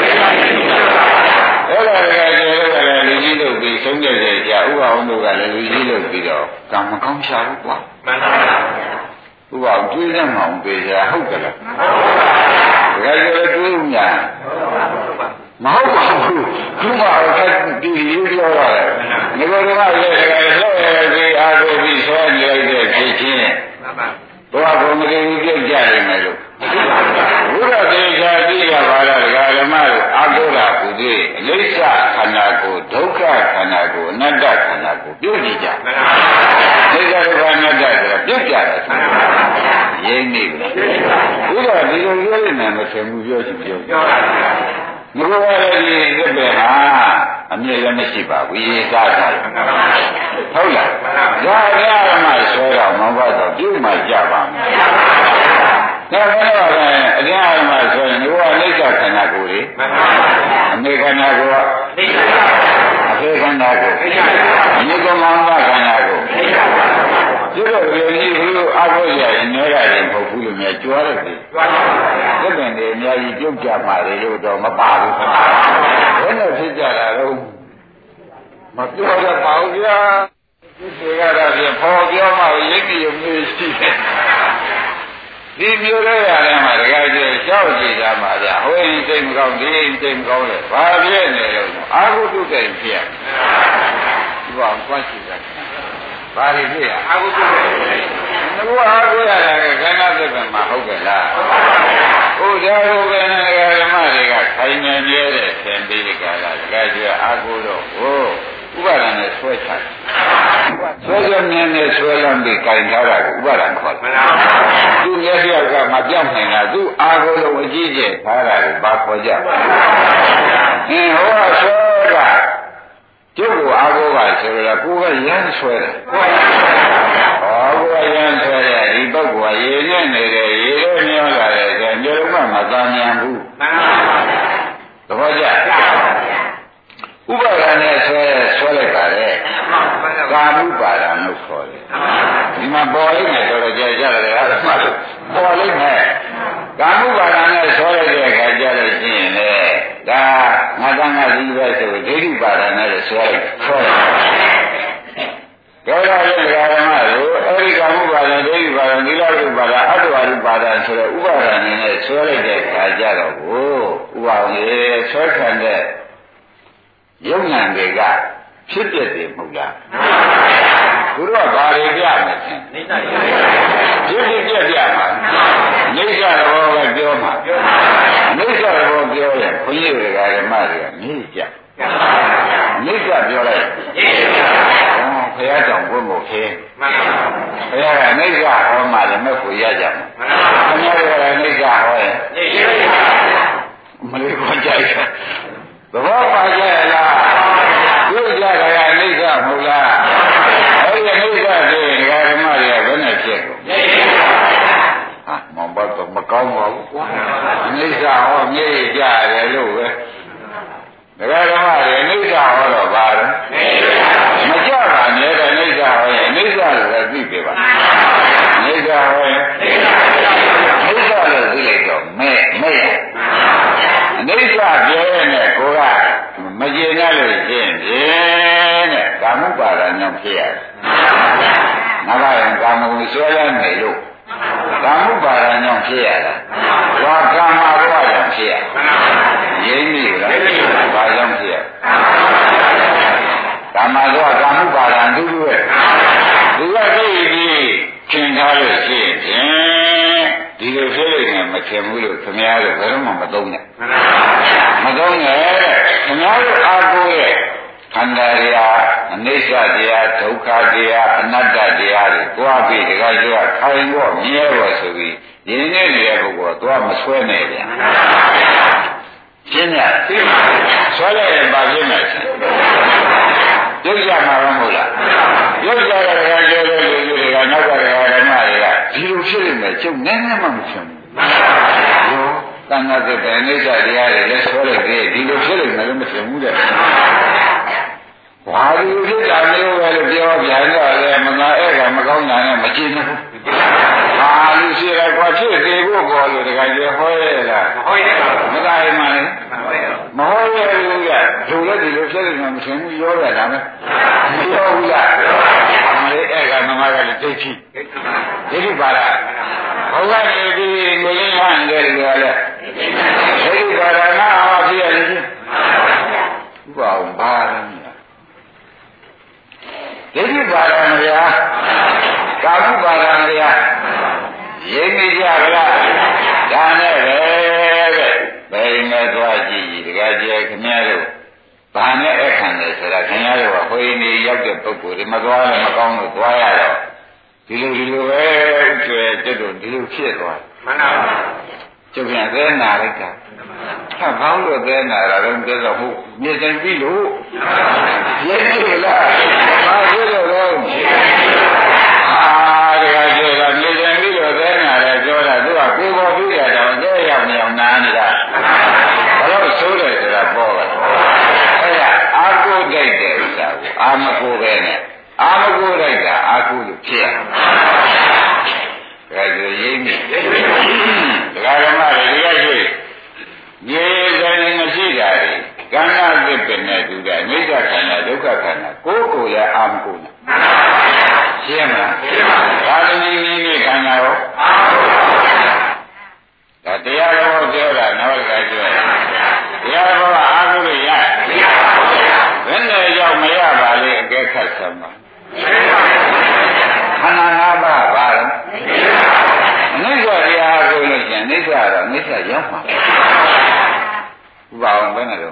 အဲ့ဒါကကျေတော့လည်းလူကြီးလုပ်ပြီးဆုံးတဲ့ကြဥပအောင်တို့ကလည်းလူကြီးလုပ်ပြီးတော့ကံမကောင်းရှာဘူးကွာမှန်ပါဗျာဥပအောင်တွေးရမှအောင်ပေးကြဟုတ်ကဲ့လားတကယ်ကြတွေးညာမဟုတ်ပါဘူးသူ့မှာဒီပြောရတယ်ငါတို့ကလည်းလှည့်ပြီးအားကိုပြီးဆွဲနေလိုက်တဲ့ဖြစ်ချင်းဘုရားဘုံမကြီးပြုတ်ကြနေမယ်လို့ဘုရားသေချာသိရပါလားဒကာဓမ္မတို့အာကိုရာဘုရားအလိစ္ဆခန္ဓာကိုဒုက္ခခန္ဓာကိုအနတ္တခန္ဓာကိုပြုတ်ကြည့်ကြသေချာဒုက္ခအနတ္တဆိုတာပြုတ်ကြတယ်ရင်းနေပြီဘုရားဒီလိုပြောနေမှဆင်မှုပြောချင်ပြောမဟုတ်ပါဘူးဒီသစ်ပင်ဟာအမြဲလည်းမရှိပါဘူးရေးသားတာဟုတ်လားဒါကြရမှဆွဲတော့မဟုတ်တော့ပြုမှကြပါမယ်ဒါကတော့အကျဉ်းအမှဆိုရင်ဒီကအနိစ္စခန္ဓာကိုယ်လေအမေခန္ဓာကိုယ်အဖေခန္ဓာကိုယ်အနိကမောင်ခန္ဓာကိုယ်ဒီလိုမျိုးကြီးဘုရားအားကိုးရရင်နေရတယ်မဟုတ်ဘူးလို့များကြွားတယ်ဒီပင်တွေအများကြီးပြုတ်ကြပါလေလို့တော့မပါဘူးဘယ်နဲ့ဖြစ်ကြတာတော့မပြောရပါဘူးဗျာဒီတွေကတော့ပြန်ပေါ်ပြောမှရိပ်ရည်မျိုးရှိတယ်ဒီမျိုးတွေရတယ်မှာတကယ်ကြီးရှောက်ကြည့်ကြမှာဗျာဟိုရင်စိတ်မကောင်းဒီရင်စိတ်မကောင်းလေဘာဖြစ်နေလို့အာဟုတုတိတ်ဖြစ်ဒီဘာကွာရှိတာဘာတွေဖြစ်ရအာဟုတုတိတ်ငါအာဟုရတာကခန္ဓာသစ္စာမှာဟုတ်ကဲ့လားဟုတ်တယ်ဟုတ်ကဲ့ဓမ္မတွေကခိုင်နေနေတဲ့သင်္တိကလာတကယ်ကြီးအာဟုတော့ဟိုဥပါဒဏ်နဲ့ဆွဲချဆွဲမြင်းနဲ့ဆွဲလမ်းပြီးကြင်ထားတာကိုဥပါဒဏ်ခေါ်တယ်သူမျက်စိကမပြောင်းနိုင်တာသူအာဟုလုံးအကြီးကျယ်ထားတာကိုဘာခေါ်ကြဟင်းဟောဆွဲကကျုပ်ကိုအာဟုကဆိုရတာကိုယ်ကရမ်းဆွဲတယ်ဟောကိုယ်ကရမ်းဆွဲတယ်ဒီပုဂ္ဂိုလ်ကရေနဲ့နေတယ်ရေလို့မျောလာတယ်ဆိုရင်ညလုံးမသာမြန်ဘူးသဘောကျဥပါဒဏ်နဲ့ဆွဲလိုက်ပါလေကာမုပါဒံလို့ခေါ်တယ်ဒီမှာပေါ်လိမ့်မယ်ဆိုတော့ကြာကြတယ်အဲ့ဒါမှပေါ်လိမ့်မယ်ကာမုပါဒံနဲ့ဆွဲလိုက်တဲ့အခါကျလို့ရှိရင်လေဒါငါတန်းကကြီးပဲဆိုဒိဋ္ဌိပါဒံနဲ့ဆွဲလိုက်ပါဒဆိုတဲ့ဥပါဒဏ်နဲ့ဆွဲလိုက်တဲ့ခါကြတော့ကိုဥပါဝေဆွဲခံတဲ့ယုံဉာဏ်တွေကဖြစ်ပြတယ်မဟုတ်လားသူတို့ကဘာတွေပြမယ်ချင်းဖြစ်ပြမှာနိစ္စတော်ပဲပြောမှာနိစ္စတော်ပြောရင်ခွင့်ရတဲ့ဓမ္မတွေကမြည်ကြနိစ္စပြောလိုက်ဘုရားကြောင့်ဘုမို့ခေဘုရားကနိစ္စဟောမှလည်းမဲ့ကိုရကြမှာခင်ဗျားတို့ကလည်းနိစ္စဟောရင်မလေးကိုကြိုက်တာသဘောပါကြလားသူကြတာကနိစ္စမဟုတ်လားအဲ့ဒီနိစ္စတွေဓမ္မတွေကဘယ်နဲ့ဖြစ်ကုန်ဟာမောင်ဘတ်တော့မကောင်းပါဘူးကွာနိစ္စဟောမြည်ကြတယ်လို့ပဲဓမ္မတွေနိစ္စဟောတော့ဘာလဲမကြပါနဲ့တဲ့နိစ္စဟောရင်နိစ္စလို့လည်းသိပြပါနိစ္စဟောရင်နိစ္စလို့သိလိုက်တော့မဲ့နိစ္စပြောရတဲ့ကိုကမကျေနပ်လို့ရှင်းဖြင့်တဲ့ကာမုပါဒညောင်းဖြစ်ရတယ်ငါကရင်ကာမဂုဏ်ဆွဲရနေလို့ကာမုပါဒညောင်းဖြစ်ရတာဝါကာမဘဝကြောင့်ဖြစ်ရရင်းမိလားဘာကြောင့်ဖြစ်ရကာမသောကာမုပါဒံဒုတိယသူကသိပြီးသင်ထားလို့ရှိရင်ဒီလိုဖြစ်လို့လည်းမထင်ဘူးလို့ခင်ဗျားတို့ဘယ်တော့မှမသုံးနဲ့မသုံးနဲ့ခင်ဗျားတို့အားကိုးရဲ့ခန္ဓာတရားအနိစ္စတရားဒုက္ခတရားအနတ္တတရားတွေကိုကြွားပြီးတခါကျတော့ခိုင်ဖို့မြဲဖို့ဆိုပြီးရင်းနေနေတဲ့ပုဂ္ဂိုလ်ကတော့မဆွဲနဲ့ဗျာရှင်းလားရှင်းပါဘူးဆွဲလိုက်ရင်ဘာဖြစ်လဲရုပ်ကြမှာမဟုတ်လားရုပ်ကြတဲ့တခါကျတော့လူတွေကနောက်ကတခါဓမ္မတွေကဒီလိုဖြစ်နေမယ်ကျုပ်နည်းနည်းမှမဖြစ်ဘူးရောတဏှာတဲ့အိဋ္ဌတရားတွေလည်းဆွဲလိုက်သေးဒီလိုဖြစ်နေမယ်လို့မဖြစ်ဘူးတဲ့ဘာလို့ဖြစ်တာမျိုးပဲလို့ပြောပြန်တော့လေမနာအဲ့ကမကောင်းတာနဲ့မကြည့်ဘူးဟာလူရှိရကွာဖြစ်သေးဖို့ပေါ်လို့တခါကျဟောရလားဟောရပါဘူးမသာရင်မှလည်းမဟောရဘူးကလူလည်းဒီလိုဖြစ်နေမှမထင်ဘူးရောရတာပဲမရောဘူးလားအမလေးအဲ့ကမမကလည်းဒိဋ္ဌိပါလားဘုရားနေပြီးငွေရင်းဟန်တယ်လို့လည်းဒိဋ္ဌိပါဒနာဟောဖြစ်ရတယ်ဥပအောင်ဘာလဲဒိဋ္ဌိပါဒံဗျာကာမုပါဒံဗျာရင်းမိကြကြလားဒါနဲ့ပဲတဲ့ဘယ်နဲ့သွားကြည့်တကယ်ကျေခင်ဗျားတို့ဘာနဲ့အခန့်လဲဆိုတာခင်ဗျားတို့ကဟိုင်းနေရောက်တဲ့ပုဂ္ဂိုလ်တွေမသွားလည်းမကောင်းလို့သွားရတော့ဒီလိုပဲဥကျွဲကျွတ်တို့ဒီလိုဖြစ်သွားမှန်ပါပါကျုပ်ပြန်သေးနာလိုက်တာဟာဘောင်းလို့သေးနာတာတော့ပြောတော့ဟုတ်မြေစင်ပြီလို့ရင်းနေလားဘာဖြစ်လို့လဲတကယ်ပြောတာမြေစင်ပြီလို့သေးနာတယ်ပြောတာသူကကိုယ်ပေါ်ပြီးရတော့ကြဲရောက်နေအောင်နားနေတာဘာလို့ဆိုးတယ်ဆိုတာပေါ်ပါအဲ့ဒါအာကိုတိုက်တဲ့ဥစ္စာကိုအာမကိုပဲနဲ့အာမကိုတိုက်တာအာကိုလို့ဖြစ်ရဒါကြရင်းနေတရားဓမ္မတွေတရားရှိမြေဆိုင်မရှိတာလေကံနာသစ်ပင်နဲ့တူတာမိစ္ဆာခန္ဓာဒုက္ခခန္ဓာကိုယ်ကိုယ်လည်းအာမကိုနဲ့ရှင်းမလားရှင်းပါဘူးဒါသမီးမိခန္ဓာရောဒါတရားတော်ပြောတာနောက်တစ်ခါပြောတရားတော်ကအာဟုလို့ရဘယ်နဲ့ကြောင့်မရပါလေအကဲခတ်ဆံပါခန္ဓာ၅ပါးပါတော့နိစ္စတရားကိုလို့ကျင်နိစ္စတော့နိစ္စရောက်မှာဘာအောင်ဘယ်နဲ့တော့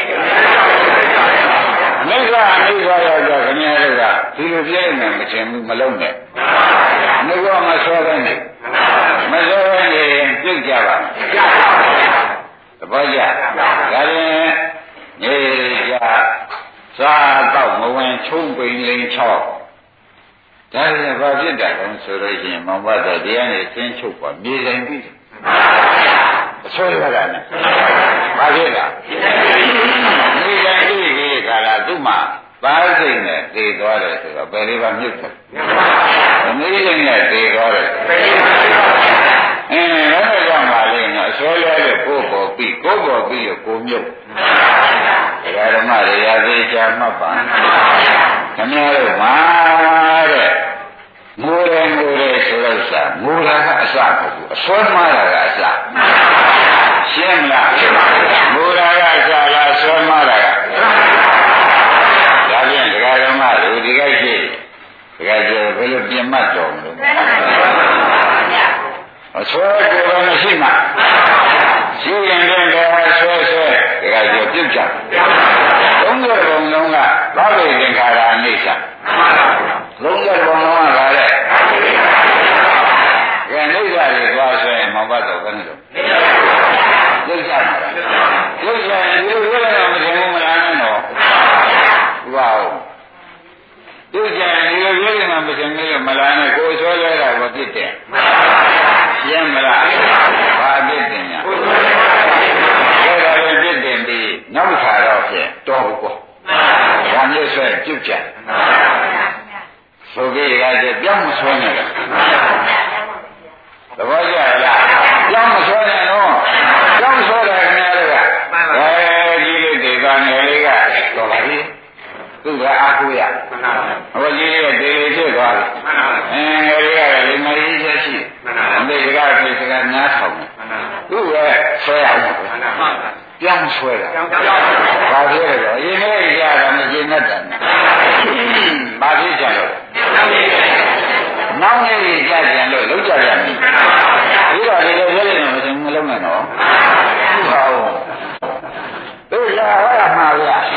နိစ္စရောက်တော့ခင်ဗျားတို့ကဒီလိုပြည့်နေမချင်ဘူးမလုံးနဲ့နှုတ်ကမဆွဲတဲ့နေမဆွဲတဲ့နေပြုတ်ကြပါသဘောကျဒါရင်နေကြစားတော့မဝင်ချုံးပိန်လိန်ချောက်ဒါလည်းဘာဖြစ်တာလဲဆိုလို့ရှိရင်မောင်ဘတော်တရားနဲ့သင်ချုပ်ပါမြေဆိုင်ပြီအဆွဲရတာနဲ့ဘာဖြစ်တာမြေဆိုင်ပြီခါလာသူ့မှာသားစိတ်နဲ့တည်သွားတယ်ဆိုတော့ဘယ်လေးပါမြုပ်တယ်မြေဆိုင်နဲ့တည်သွားတယ်ဒါကြောင့်ပါလေနော်အဆွဲရတဲ့ကိုယ်ပေါ်ပြီးကိုမြုပ်တရားဓမ္မတွေရာသေးချာမှတ်ပါခင်ဗျားတို့မှာတဲ့ငိုတယ်ဆိုတော့စားငိုတာကအစမဟုတ်ဘူးအစွမ်းမှားတာကအစရှင်းမလားငိုတာကအစလားအစွမ်းမှားတာကဒါဖြင့်ဒကာဓမ္မတို့ဒီကိစ္စဒကာကျော်ဘယ်လိုပြင်မှတ်တော်မလို့အစွဲကိုယ်ကမရှိမှရှိရင်လည်းဆွဲဒကာကျော်ပြုတ်ကြ30ပုံလုံးကဘာလို့သင်္ခါရအိဋ္ဌ30ပုံလုံးကလည်းကဲအိဋ္ဌတွေသွားဆွဲမောင်ဘတ်တော်ဘယ်လိုပြုတ်ကြမှာပြုတ်ကြရင်ဒီလိုပြောလိုက်တော့မထင်ဘူးမလားနော်ဟုတ်ပါဘူးပြုတ်ကြရင်ဒီလိုပြောလိုက်မှမထင်ဘူးမလားနဲ့ကိုယ်ဆွဲလဲတာဘာဖြစ်တယ်ရှင်းမလားဘာဖြစ်တယ်ညာအဲ့ဒါလည်းဖြစ်တယ်ပြီးနောက်ခါတော့ဖြင့်တော်ဘူးကွာဘာမျိုးဆွဲပြုတ်ကြဆိုကြရတဲ့ပြောင်းမဆွဲနဲ့လားသဘောကျလားပြောင်းမဆွဲနဲ့နော်ပြောင်းဆွဲတယ်ခင်ဗျားတို့ကကြီးလေးဒေသနယ်လေးကတော့ပါပြီသူကအာကိုရဟောကြီးလေးကဒေလေးဖြစ်သွားတယ်ငယ်လေးကလည်းမကြီးချက်ရှိအမေကဖိစကနားထောင်တယ်သူကဆွဲအောင်ပြောင်းဆွဲတာဘာဖြစ်လဲတော့အရင်လေးရတာမကျင်တတ်တယ်ဘာဖြစ်ကြလို့နောက်နေ့ကြကြလို့လုံးကြရမယ်ပြီးတော့ဒီလိုပြောလိုက်တော့မစင်မလုံးနဲ့တော့ဟုတ်တို့လာရမှာဗျာ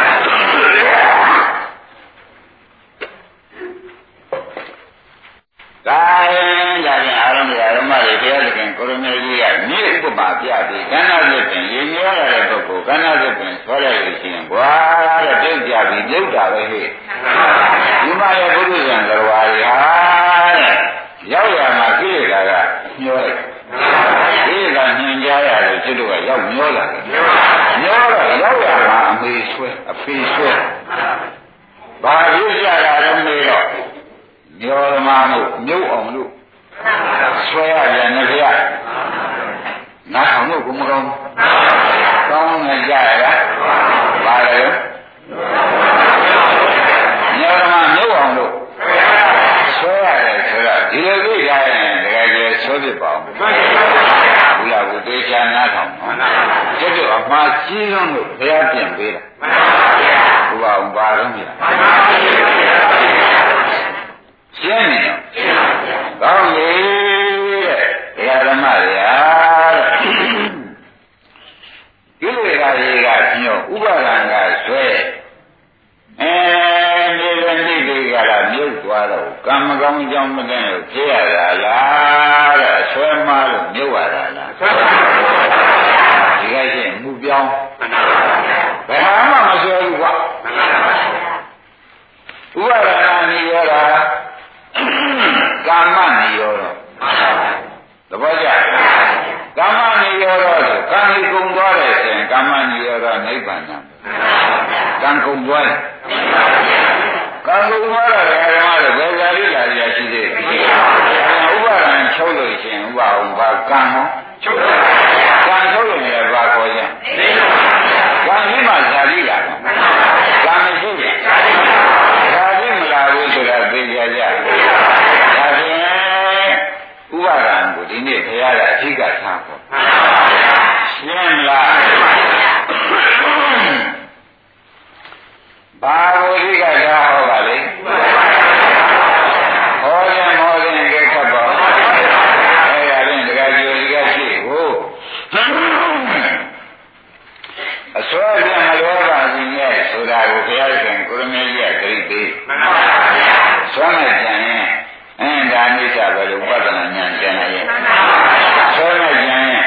ဒါရင်အာရုံတွေဘုရားသခင်ကိုရမေကြီးကမြေဥပမာပြပြီးကဏ္ဍသစ်ပင်ရေမျောရတဲ့ပုဂ္ဂိုလ်ကဏ္ဍသစ်ပင်ဆွဲလိုက်လို့ရှိရင်ကွာတဲ့တိတ်ကြပြီးပြုတ်တာပဲဟဲ့ဒီမှာရဲ့ဘုရားဉာဏ်တော်ဟာတဲ့ရောက်ရမှာကိလေသာကမျောလိုက်ကိလေသာညင်ကြရလို့จิตတို့ကရောက်မျောလာတယ်မျောတော့ရောက်ရမှာအမေဆွဲအဖေဆွဲဘာဖြစ်ကြတာတော့မေးတော့မျောဓမ္မလို့မြုပ်အောင်လို့ဆွဲရပြန်နေကြနားအောင်လို့ကိုမကောင်းကောင်းနေကြရတာဘာလဲမျောဓမ္မမြုပ်အောင်လို့ဆွဲရတယ်ဆိုတော့ဒီလိုကြည့်ရရင်တကယ်ကျဆွဲဖြစ်ပါအောင်ဘုရားကတေချာနားထောင်နော်ကျွတ်တို့အမှားကြီးဆုံးလို့ဘုရားပြင်ပေးတာဘုရားဘာလို့မြင်ရှင်းနေတော့ကောင်းပြီတဲ့ဓမ္မတွေဟာကိလေသာတွေကညှို့ဥပါဒံကဆွဲဒီလိုနေ့တွေကလာမြုပ်သွားတော့ကံမကောင်းကြောင့်မသိလို့ဖြစ်ရတာလားတဲ့ဆွဲမလို့မြုပ်ရတာလားဒီကချင်းမှုပြောင်းဘယ်ဟာမှမဆွဲဘူးကွာဥပါဒနာနိရောဓကာမနိရောဓသဘောကျကာမနိရောဓဆိုကံကြီးကုံသွားတယ်ဆိုရင်ကာမနိရောဓနိဗ္ဗာန်နာကံကုံသွားတယ်ကံကုံသွားတယ်ဓမ္မတွေဘယ်ဇာတိလာရရှိသေးဥပါဒံချုပ်လို့ရှိရင်ဥပါအောင်ဘာကံဟောချုပ်ကံချုပ်လို့လည်းဘာခေါ်ကြကံကြီးမှဇာတိလာကံမရှိဘူးဇာတိမလာဘူးဆိုတာသိကြကြဒါဖြင့်ဥပါဒံကိုဒီနေ့ဘုရားကအဓိကထားဖို့ရှင်းလားဘာကိုအဓိကထားဟောပါလိမ့်ဟောရင်ကြက်ခတ်ပါအဲ့ဒါဖြင့်တကယ်ကြိုဒီကရှိကိုအစွဲပြန်မလောပါဘူးနဲ့ဆိုတာကိုဘုရားရှင်ကိုရမေကြီးကတိပေးဆွမ်းလိုက်ကြရင်ဒါအိဋ္ဌပဲလို့ဝိပဿနာဉာဏ်ကျန်လာရဲ့ဆွမ်းလိုက်ကြရင်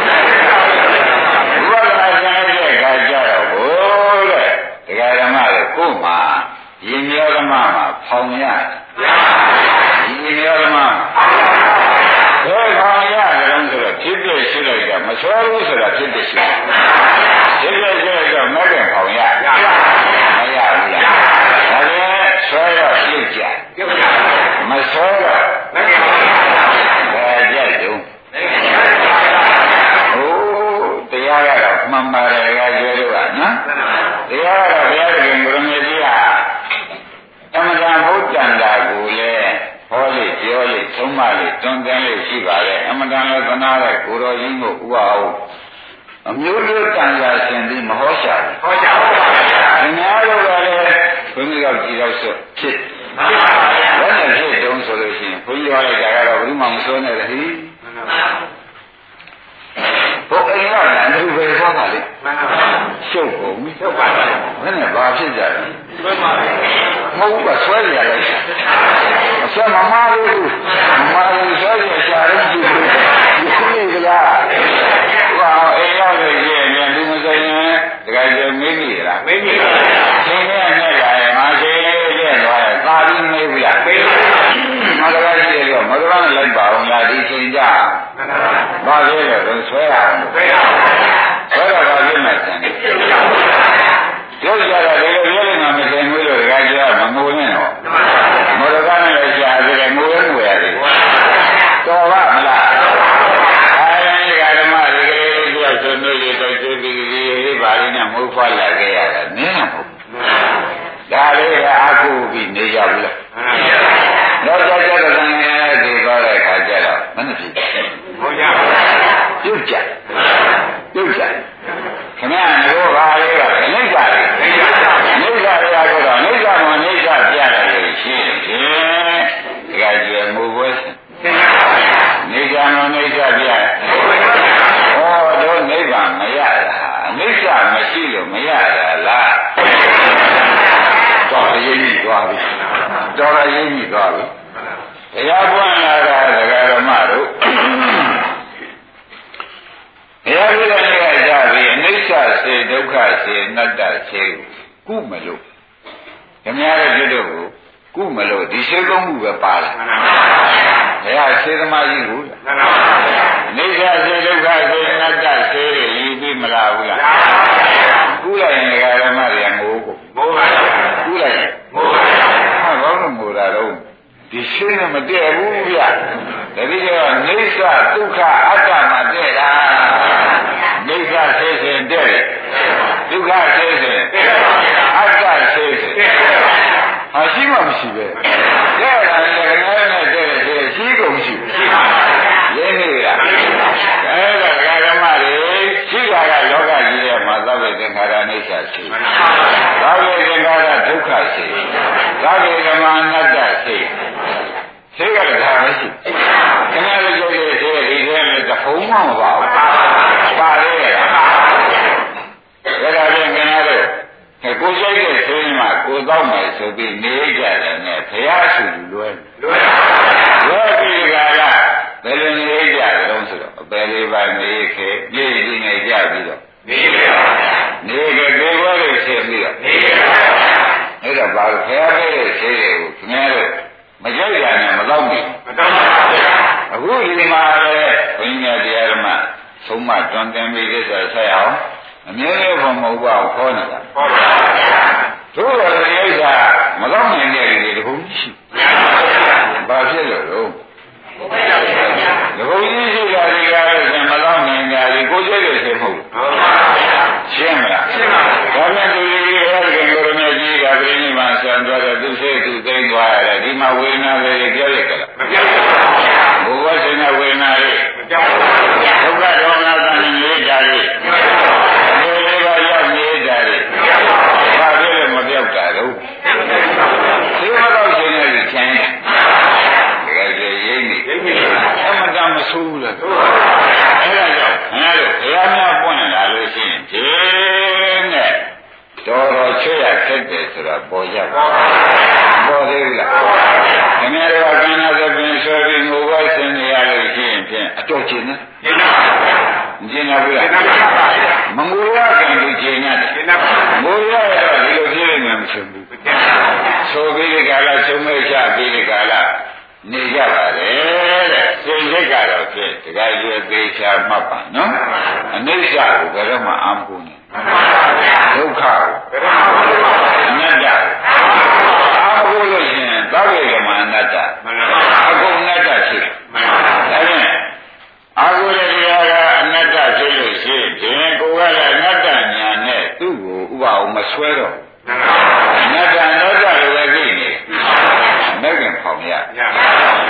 ဝိပဿနာဉာဏ်ရဲ့ခါကြတော့ဘိုးတဲ့တရားဓမ္မတွေကိုယ်မှာယဉ်မျောဓမ္မမှာဖောင်ရယဉ်မျောဓမ္မဘယ်ဖောင်ရတယ်ဆိုတော့ဖြစ်ဖြစ်ရှိလိုက်တာမဆွဲဘူးဆိုတာဖြစ်ဖြစ်ရှိဖြစ်ဖြစ်ရှိလိုက်တော့မကင်ဖောင်ရမရဘူးလားဒါလည်းဆွဲတော့ပြည့်ကြမဆွဲတော့ဘယ်ကြိုက်တုံးဟိုးတရားကတော့မှန်ပါတယ်ကကျွဲတို့ကနော်တရားကတော့ဘုရားရှင်ကိုရမေကြီးဟာအမှန်တန်ဘုဒ္ဓံတာကိုလည်းဟောရမလေးတွန်းတင်လေးရှိပါလေအမတန်လည်းသနာတဲ့ကိုတော်ကြီးကိုဥပအောင်အမျိုးမျိုးတန်ရာရှင်ပြီးမဟောရှာဘူးဟောရှာပါဘုရားခင်ဗျားတို့ကလည်းဘုန်းကြီးကကြည်တော့ဆိုဖြစ်မှန်ပါဗျာဘယ်နဲ့ဖြစ်တုံးဆိုလို့ရှိရင်ဘုန်းကြီးဟောလိုက်တာကတော့ဘယ်သူမှမစိုးနဲ့လေဟိမှန်ပါဘုအိမ်ကလည်းသူပဲသွားပါလေမှန်ပါရှုပ်ကုန်ပြီရှုပ်ပါပါဘယ်နဲ့ဘာဖြစ်ကြလဲဆွဲပါမဟုတ်ဘူးဆွဲရလိုက်အဆွဲမမားဘူးမမားဘူးဆွဲရရှာရင်ဒီလိုကလားဟောအိမ်ရောက်လို့ရှိရင်ဒီမဆိုင်ရင်တခါကျမင်းကြီးလားမင်းကြီးချင်းနဲ့နဲ့လာရင်ငါချင်းလေးကျက်သွားတယ်သာပြီးမေးဘူးလားမေးပါမတကားရှိရောမတကားနဲ့လိုက်ပါအောင်လားဒီချိန်ကြဘာဖြစ်လဲဆွဲရအောင်ဆွဲရအောင်ဆွဲတော့ဘာဖြစ်မှန်းရုပ်ကြတာဒီလိုမျိုးလည်းမသိဘူးလို့တခါကျမငိုနဲ့တော့မတကားနဲ့လည်းရှာတယ်ငိုရဲငိုရတယ်တော်ပါမလားအဲဒီကဓမ္မတွေကလေးပြောဆိုနေရတော့ကျပြီးဒီဘာလေးနဲ့မဟုတ်ဖွာလာခဲ့ရတာနင်းမဟုတ်ဒါလေးကအခုပြီးနေကြဘူးလားတော့ကြတဲ့ဆံရည်ဒီသွားတဲ့ခါကျတော့မနှဖြစ်ဟုတ်ကြပြုတ်ကြပြုတ်ကြခင်ဗျားတို့ဘာလေးကအိဋ္ဌာလေးအိဋ္ဌာလေးကတော့အိဋ္ဌာမအိဋ္ဌာပြရတယ်လို့ရှိရင်ဒီကကြွယ်မှုပွဲနိဗ္ဗာန်နိစ္စပြဩတို့နိဗ္ဗာန်မရတာနိစ္စမရှိလို့မရတာလားတော်ရင်းကြီးသွားပြီတော်ရင်းကြီးသွားပြီတရားပွင့်လာတာဒကာဓမ္မတို့တရားပြတဲ့ကကြပြီအနိစ္စစေဒုက္ခစေအနတ္တစေကုမလို့ခင်ဗျားတို့ပြုတော့ကိုကုမလို့ဒီစေကုံမှုပဲပါလာဘယ်ဟာစေသမားကြီးကိုနိစ္စစေဒုက္ခစေအနတ္တစေယူပြီးမလားဘူးလားကုလိုက်ရင်ဒကာဓမ္မတွေကငိုးကိုငိုးပါကုလိုက်ရင်ငိုးပါဟာဘာလို့ငိုတာတော့ဒီရှင်းနဲ့မတည့်ဘူးဗျာတတိယနိစ္စဒုက္ခအတ္တမတည့်တာနိစ္စဆေးစဉ်တည့်ဒုက္ခဆေးစဉ်အတ္တဆေးစဉ်ဟာရှိမှမရှိပဲတည့်တာလည်းငယ်နဲ့တည့်တယ်ရှိကုန်ရှိရင်းနေလားအဲ့ဒါဒကာဓမ္မတွေရှိတာကလောကကြီးရဲ့မှာသဗ္ဗေသင်္ခါရနိစ္စရှိသဗ္ဗေသင်္ခါရဒုက္ခရှိသဗ္ဗေဓမ္မအနတ္တရှိသိကြတာမရှိခင်ဗျားတို့ကြည့်တဲ့ဒီထဲမှာတဖုံမှမပါဘူးပါလေဒါကလည်းခင်ဗျားတို့ကိုယ်ကြိုက်တဲ့ဆိုရင်မှကိုယ်တော့မယ်ဆိုပြီးနေကြတယ်နဲ့ဘုရားရှိသူလွယ်ပြီးကြလားဘယ်လိုနေကြတယ်တော့ဆိုတော့အပယ်လေးပါနေခဲ့ပြည့်စုံနေကြပြီးတော့နေပါဗျာနေခဲ့ကိုယ်ဘောလေးဆက်ပြီးတော့နေပါဗျာအဲ့ဒါဘာလို့ဘုရားပြည့်တဲ့ဆေးတွေကိုခင်ဗျားတို့မကြိုက်ရနဲ့မတော့ဘူးမတော့ပါဘူးအခုဒီမှာလေဘုန်းကြီးတရားဓမ္မသုံးမတွင်တင်ပြီးတဲ့ဆိုဆက်အောင်အမြဲတမ်းမဟုတ်ပါဘူးခေါ်နေတာဟုတ်ပါဘူးတို့တော်ရဲ့ဥစ္စာမတော့နိုင်တဲ့လူတွေတခုရှိဘာဖြစ်လို့လဲတခုကြီးရှိတာဒီကားလို့မတော့နိုင်တာဒီကိုကျဲတယ်ဆိုမဟုတ်ဘူးဟုတ်ပါဘူးရှင်းမလားရှင်းပါဘူးဒါနဲ့သူကြီးရဲ့ကံကိုရမေကြီးကပြင်းနေမှဆံသွားတဲ့သူစိတ်သူသိမ်းသွားရတယ်ဒီမှာဝေဒနာတွေကြောက်ရကြလားမကြောက်ပါဘူးဘုရားရှင်ကဝေဒနာတွေမကြောက်ပါဘူးဒုက္ခဒေါမနသံနေတာတွေမကြောက်ပါဘူးဒီလိုရောက်နေတာတွေမကြောက်ပါဘူးဘာဖြစ်လို့မပြောက်တာတော့ဒီမှာတော့ရှင်ရဲ့ချမ်းတကယ်ရင်းနေအမှန်တမ်းမဆိုးဘူးလားအဲ့ဒါကြောင့်ငါတို့ဘုရားများပွင့်လာလို့ရှိရင်ဒီနဲ့တော်တော်ချွတ်ရခက်တယ်ဆိုတာပေါ်ရပါပေါ်သေးဘူးလားခင်ဗျားတို့ကကံနာသဖြင့်ဆိုပြီးငိုဝဲဆင်းနေရလို့ရှိရင်ဖြင့်အတော်ကျင်နေကျင်ပါဘူးလားမငိုရကံလူကျင်ရတယ်ငိုရတော့ဒီလိုဖြစ်နေမှမဖြစ်ဘူးဆိုပြီးဒီကာလဆုံးမဲ့ချပြီးဒီကာလနေကြပါတယ်တဲ့စိတ်စိတ်ကတော့ဖြင့်တခါရွယ်သေးချာမှတ်ပါနော်အနိစ္စကိုဘယ်တော့မှအာမကုန်နဲ့ဒုက္ခကိုအနတ္တအာမကုန်လို့ရှင်သဗ္ဗေဓမ္မအနတ္တအကုန်အနတ္တဖြစ်ဒါဖြင့်အာဟုရတရားကအနတ္တဖြစ်လို့ရှိရင်ကိုယ်ကလည်းအနတ္တညာနဲ့သူ့ကိုဥပအောင်မဆွဲတော့အနတ္တလိုပဲသိနေမဲ့ခင်ဖောင်ရ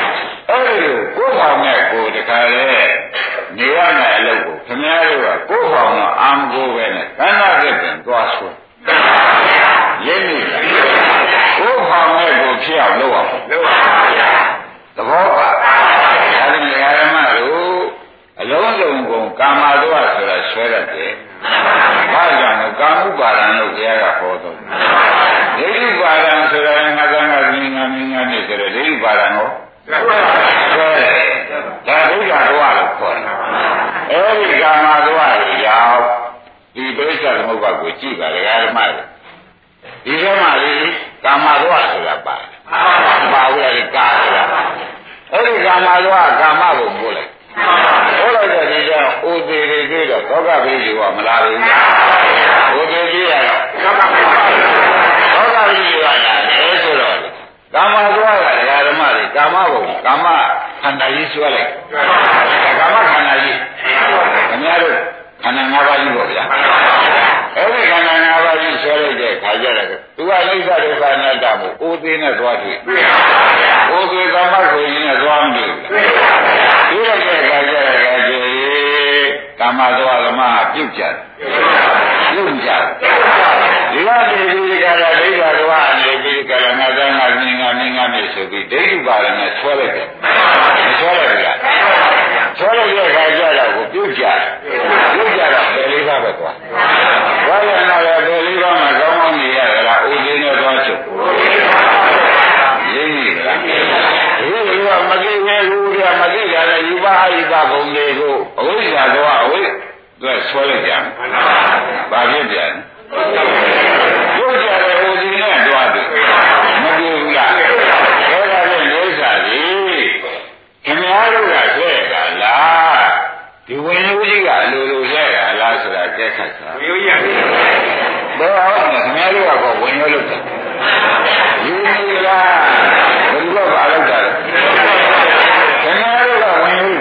အဲ့ဒီကိုယ်ပေါင်းနဲ့ကိုယ်တခါလေနေရမယ်အလုပ်ကိုခင်ဗျားတို့ကကိုယ်ပေါင်းတော့အာမကိုပဲနဲ့ကန္နာကပြန်သွားဆွဲရင်းနေလားကိုယ်ပေါင်းနဲ့ကိုယ်ဖြစ်အောင်လုပ်အောင်သဘောပါအဲဒီနေရာမှာတို့အလုံးစုံကုန်ကာမတော့ဆိုတာဆွဲရတယ်ဘာကြောင့်လဲကာမှုပါဒံလို့ဘုရားကဟောတော်ဒိဋ္ဌိပါဒံဆိုတာငါကငါမင်းငါနေဆိုတော့ဒိဋ္ဌိပါဒံကိုဆွဲတယ်ဒါဒိဋ္ဌာတော့လို့ခေါ်တယ်အဲဒီကာမတော့ကြောင့်ဒီဒိဋ္ဌာသမုပ္ပါကိုကြည့်ပါလေဓမ္မတွေဒီထဲမှာလေကာမတော့ဆိုတာပါဘူးလေကာဆိုတာအဲ့ဒီကာမတော့ကာမကိုပို့လိုက်ဟောလိုက်တဲ့ဒီကြောင့်ဥသေးတွေတွေ့တော့သောကပိဋကမလာဘူးဥသေးကြီးရတော့သောကပိဋကလာတယ်ဆိုတော့ကာမသွားတာဒကာဓမ္မတွေကာမဘုံကာမခန္ဓာကြီးဆွဲလိုက်ကာမခန္ဓာကြီးခင်ဗျားတို့ခန္ဓာ၅ပါးကြီးပေါ့ဗျာအဲ့ဒီခန္ဓာ၅ပါးကြီးဆွဲလိုက်တဲ့ခါကျတော့သူကအိဋ္ဌဒုက္ခအနတ္တကိုဥသေးနဲ့သွားတွေ့ဥသေးကာမကိုရင်းနဲ့သွားမတွေ့ဘူးဒီလိုတဲ့ခါကျတော့ကာမသွားကမှပြုတ်ကြတယ်ပြုတ်ကြဒီကနေဒီကရာဒိဋ္ဌာတော်အနေပြီးကရာငါးသားငါးမြင်ငါမင်းငါမေဆိုပြီးဒိဋ္ဌိပါရနဲ့ဆွဲလိုက်တယ်ဆွဲလိုက်ကြဆွဲလိုက်တဲ့ခါကျတော့ကိုပြုတ်ကြတော့ဘယ်လေးပါပဲကွာဘာလဲတော့ဘယ်လေးပါမှကောင်းကောင်းနေရတာလားဥဒိနဲ့သွားချုပ်ရင်းနေလားဒီလိုမကြည့်နဲ့ဘူးရမကြည့်ရတဲ့ယူပါဟိပါဘုံတွေကိုအဝိဇ္ဇာတော့အဝိသူဆွဲလိုက်ကြဘာဖြစ်ပြန်ပြုတ်ကြတယ်ဟိုဒီနဲ့တွားတယ်မပြေဘူးလားအဲ့ဒါနဲ့ဒုစရကြီးခင်ဗျားတို့ကဆွဲတာလားဒီဝင်လူကြီးကအလိုလိုလဲတာလားဆိုတာကြက်ခတ်တာရိုးရပြီဘယ်အောင်လဲခင်ဗျားတို့ကဝင်ရလို့တယ်ယူနေလားဘယ်လိုပါလောက်တာလဲခင်ဗျားတို့ကဝင်လူ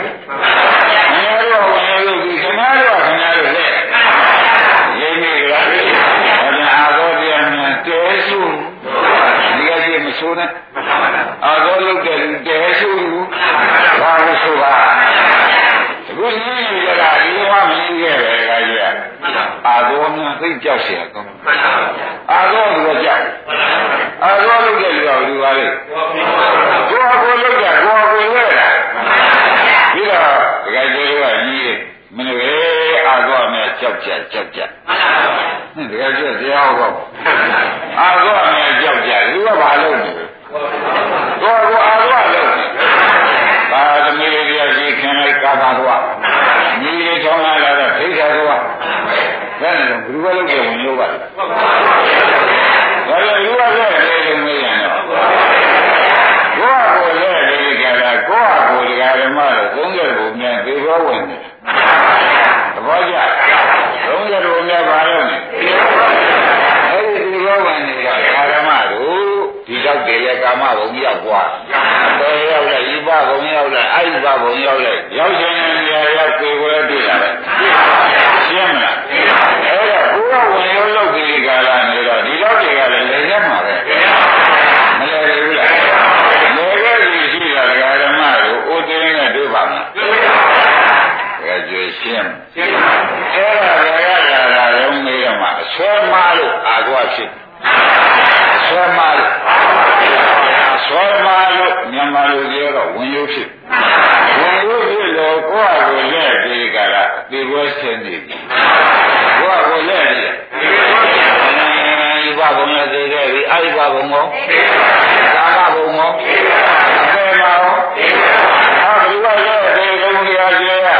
ဆိုနေအာသောလုပ်တဲ့တဲဆိုဘူးဘာလို့ဆိုပါအခုနည်းရတာဒီမှာမင်းခဲ့ပဲခါကြီးအာသောများသိကြောက်เสียကောင်းအာသောကကြောက်အာသောလုပ်တဲ့လူကလူပါလေကိုယ်ကိုလုပ်ကြကိုယ်ကိုလဲတာပြီးတော့ဒကာကြီးကကြီးမင်းပဲအာသောနဲ့ကြောက်ကြဒကာကြီးတရားဟောအာသောနဲ့ကြောက်ကြလူကဘာလုပ်နေလဲကိုအာသောလုပ်ဘာသမီးလေးတရားရှိခင်လိုက်ကာသာတော့ညီလေးထောင်းလာတော့ဒိဋ္ဌာတော့ဘယ်နဲ့ဘယ်လိုလုပ်ကြဝင်လို့ပါလဲဒါလည်းလူကလည်းနေနေရတော့ကိုလည်းဒီကရာကိုဒီကရမလို့သုံးကြပုံနဲ့သေဘောဝင်တယ်သဘောကျသုံးကြပုံနဲ့ဘာလို့လဲအဲ့ဒီသေဘောဝင်နေတာကာရမတို့ဒီတော့တည်းရဲ့ကာမဘုံရောက်กว่าတော်ရောက်လဲဤပဘုံရောက်လဲအိပဘုံရောက်လဲရောက်ခြင်းနေရာရောက်ကိုယ်ကိုလည်းတွေ့တာပဲရှင်းမလားအဲ့တော့ကိုယ်ကဝင်ရောက်လို့ဒီကာလနေတော့ဒီတော့တွေကလည်းလည်းရမှာပဲမလဲဘူးလားလေကကြီးရှိတာကာရမတို့အိုသိင်းနဲ့တွေ့ပါမလားကြွေရှင်းအဲ့ဒါဘယ်ကလာတာလဲမေးတော့မှအဆွဲမလို့အာကွာဖြစ်ဆွဲမလို့မြန်မာလူတွေတော့ဝင်ရုပ်ဖြစ်ဝင်ရုပ်ဖြစ်လို့ကိုယ့်အကိုလက်ဒီကလာဒီဘွဲဆင်းနေပြီကိုယ့်အကိုလက်ဒီဘဘုံနဲ့သိခဲ့ပြီအဲ့ဒီဘဘုံကိုကာမဘုံကိုအပေမှာရောအဲ့ဒီဘရဲ့ဒီကုန်းကြီးအကျေရ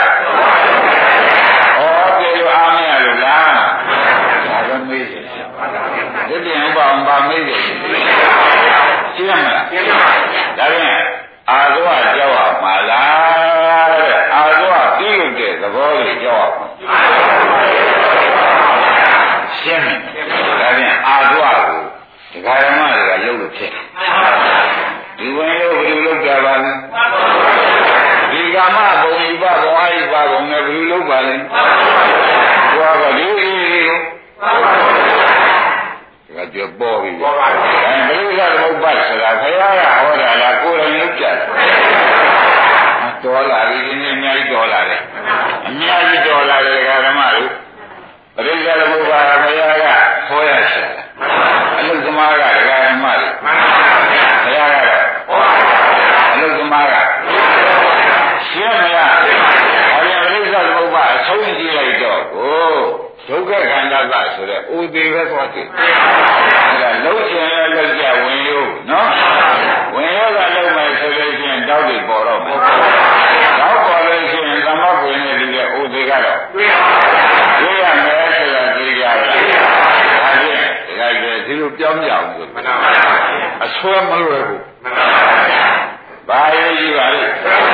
ပြေလို့အားမရလို့လားဒါပဲမေးတယ်ဒီပြန်ဘာမေးတယ်ရှင်းမလားရှင်းပါဒါဖြင့်အာသောကြောက်ရမှာလားတဲ့အာသောပြုလုပ်တဲ့သဘောကိုကြောက်ရမှာရှင်းဒါဖြင့်အာသောကိုဒကာရမတွေကလှုပ်လို့ဖြစ်ဒီဝင်လို့ဘယ်လိုလုပ်ကြပါလဲဒီကာမဘုံဤပဘုံအာဤပဘုံနဲ့ဘယ်လိုလုပ်ပါလဲဘုရားကဒီကကြပေါ်ပြီဘယ်လိုလဲသမုပ္ပါဆိုတာခရရဟောတာလားကိုယ်တိုင်လုပ်ကြတယ်စ္ဆာဘုရားဘုရားကဟောရရှာအလုသမားကဒကာဓမ္မတွေဘုရားကတော့အလုသမားကရှင်းမလားအရင်ပြိဿသမုပ္ပါအဆုံးကြည့်လိုက်တော့ကိုဒုက္ခခန္ဓာကဆိုတဲ့ဥသေးပဲသွားတယ်အဲဒါလုံးချင်လဲလုံးကြဝင်ရုံနော်ဝင်ရောကလုံးမယ်ဆိုလို့ရှိရင်တောက်တွေပေါ်တော့မယ်တောက်ပေါ်လို့ရှိရင်သမတ်ဝင်နေပြီးတဲ့ဥသေးကတော့တွေ့ရမယ်ဆိုတာသိကြပါလားဒါဖြင့်ဒါကြည့်ဒီလိုပြောင်းကြအောင်ဆိုမှန်ပါပါအဆွဲမလွယ်ဘူးမှန်ပါပါဘာရေးကြည့်ပါလဲ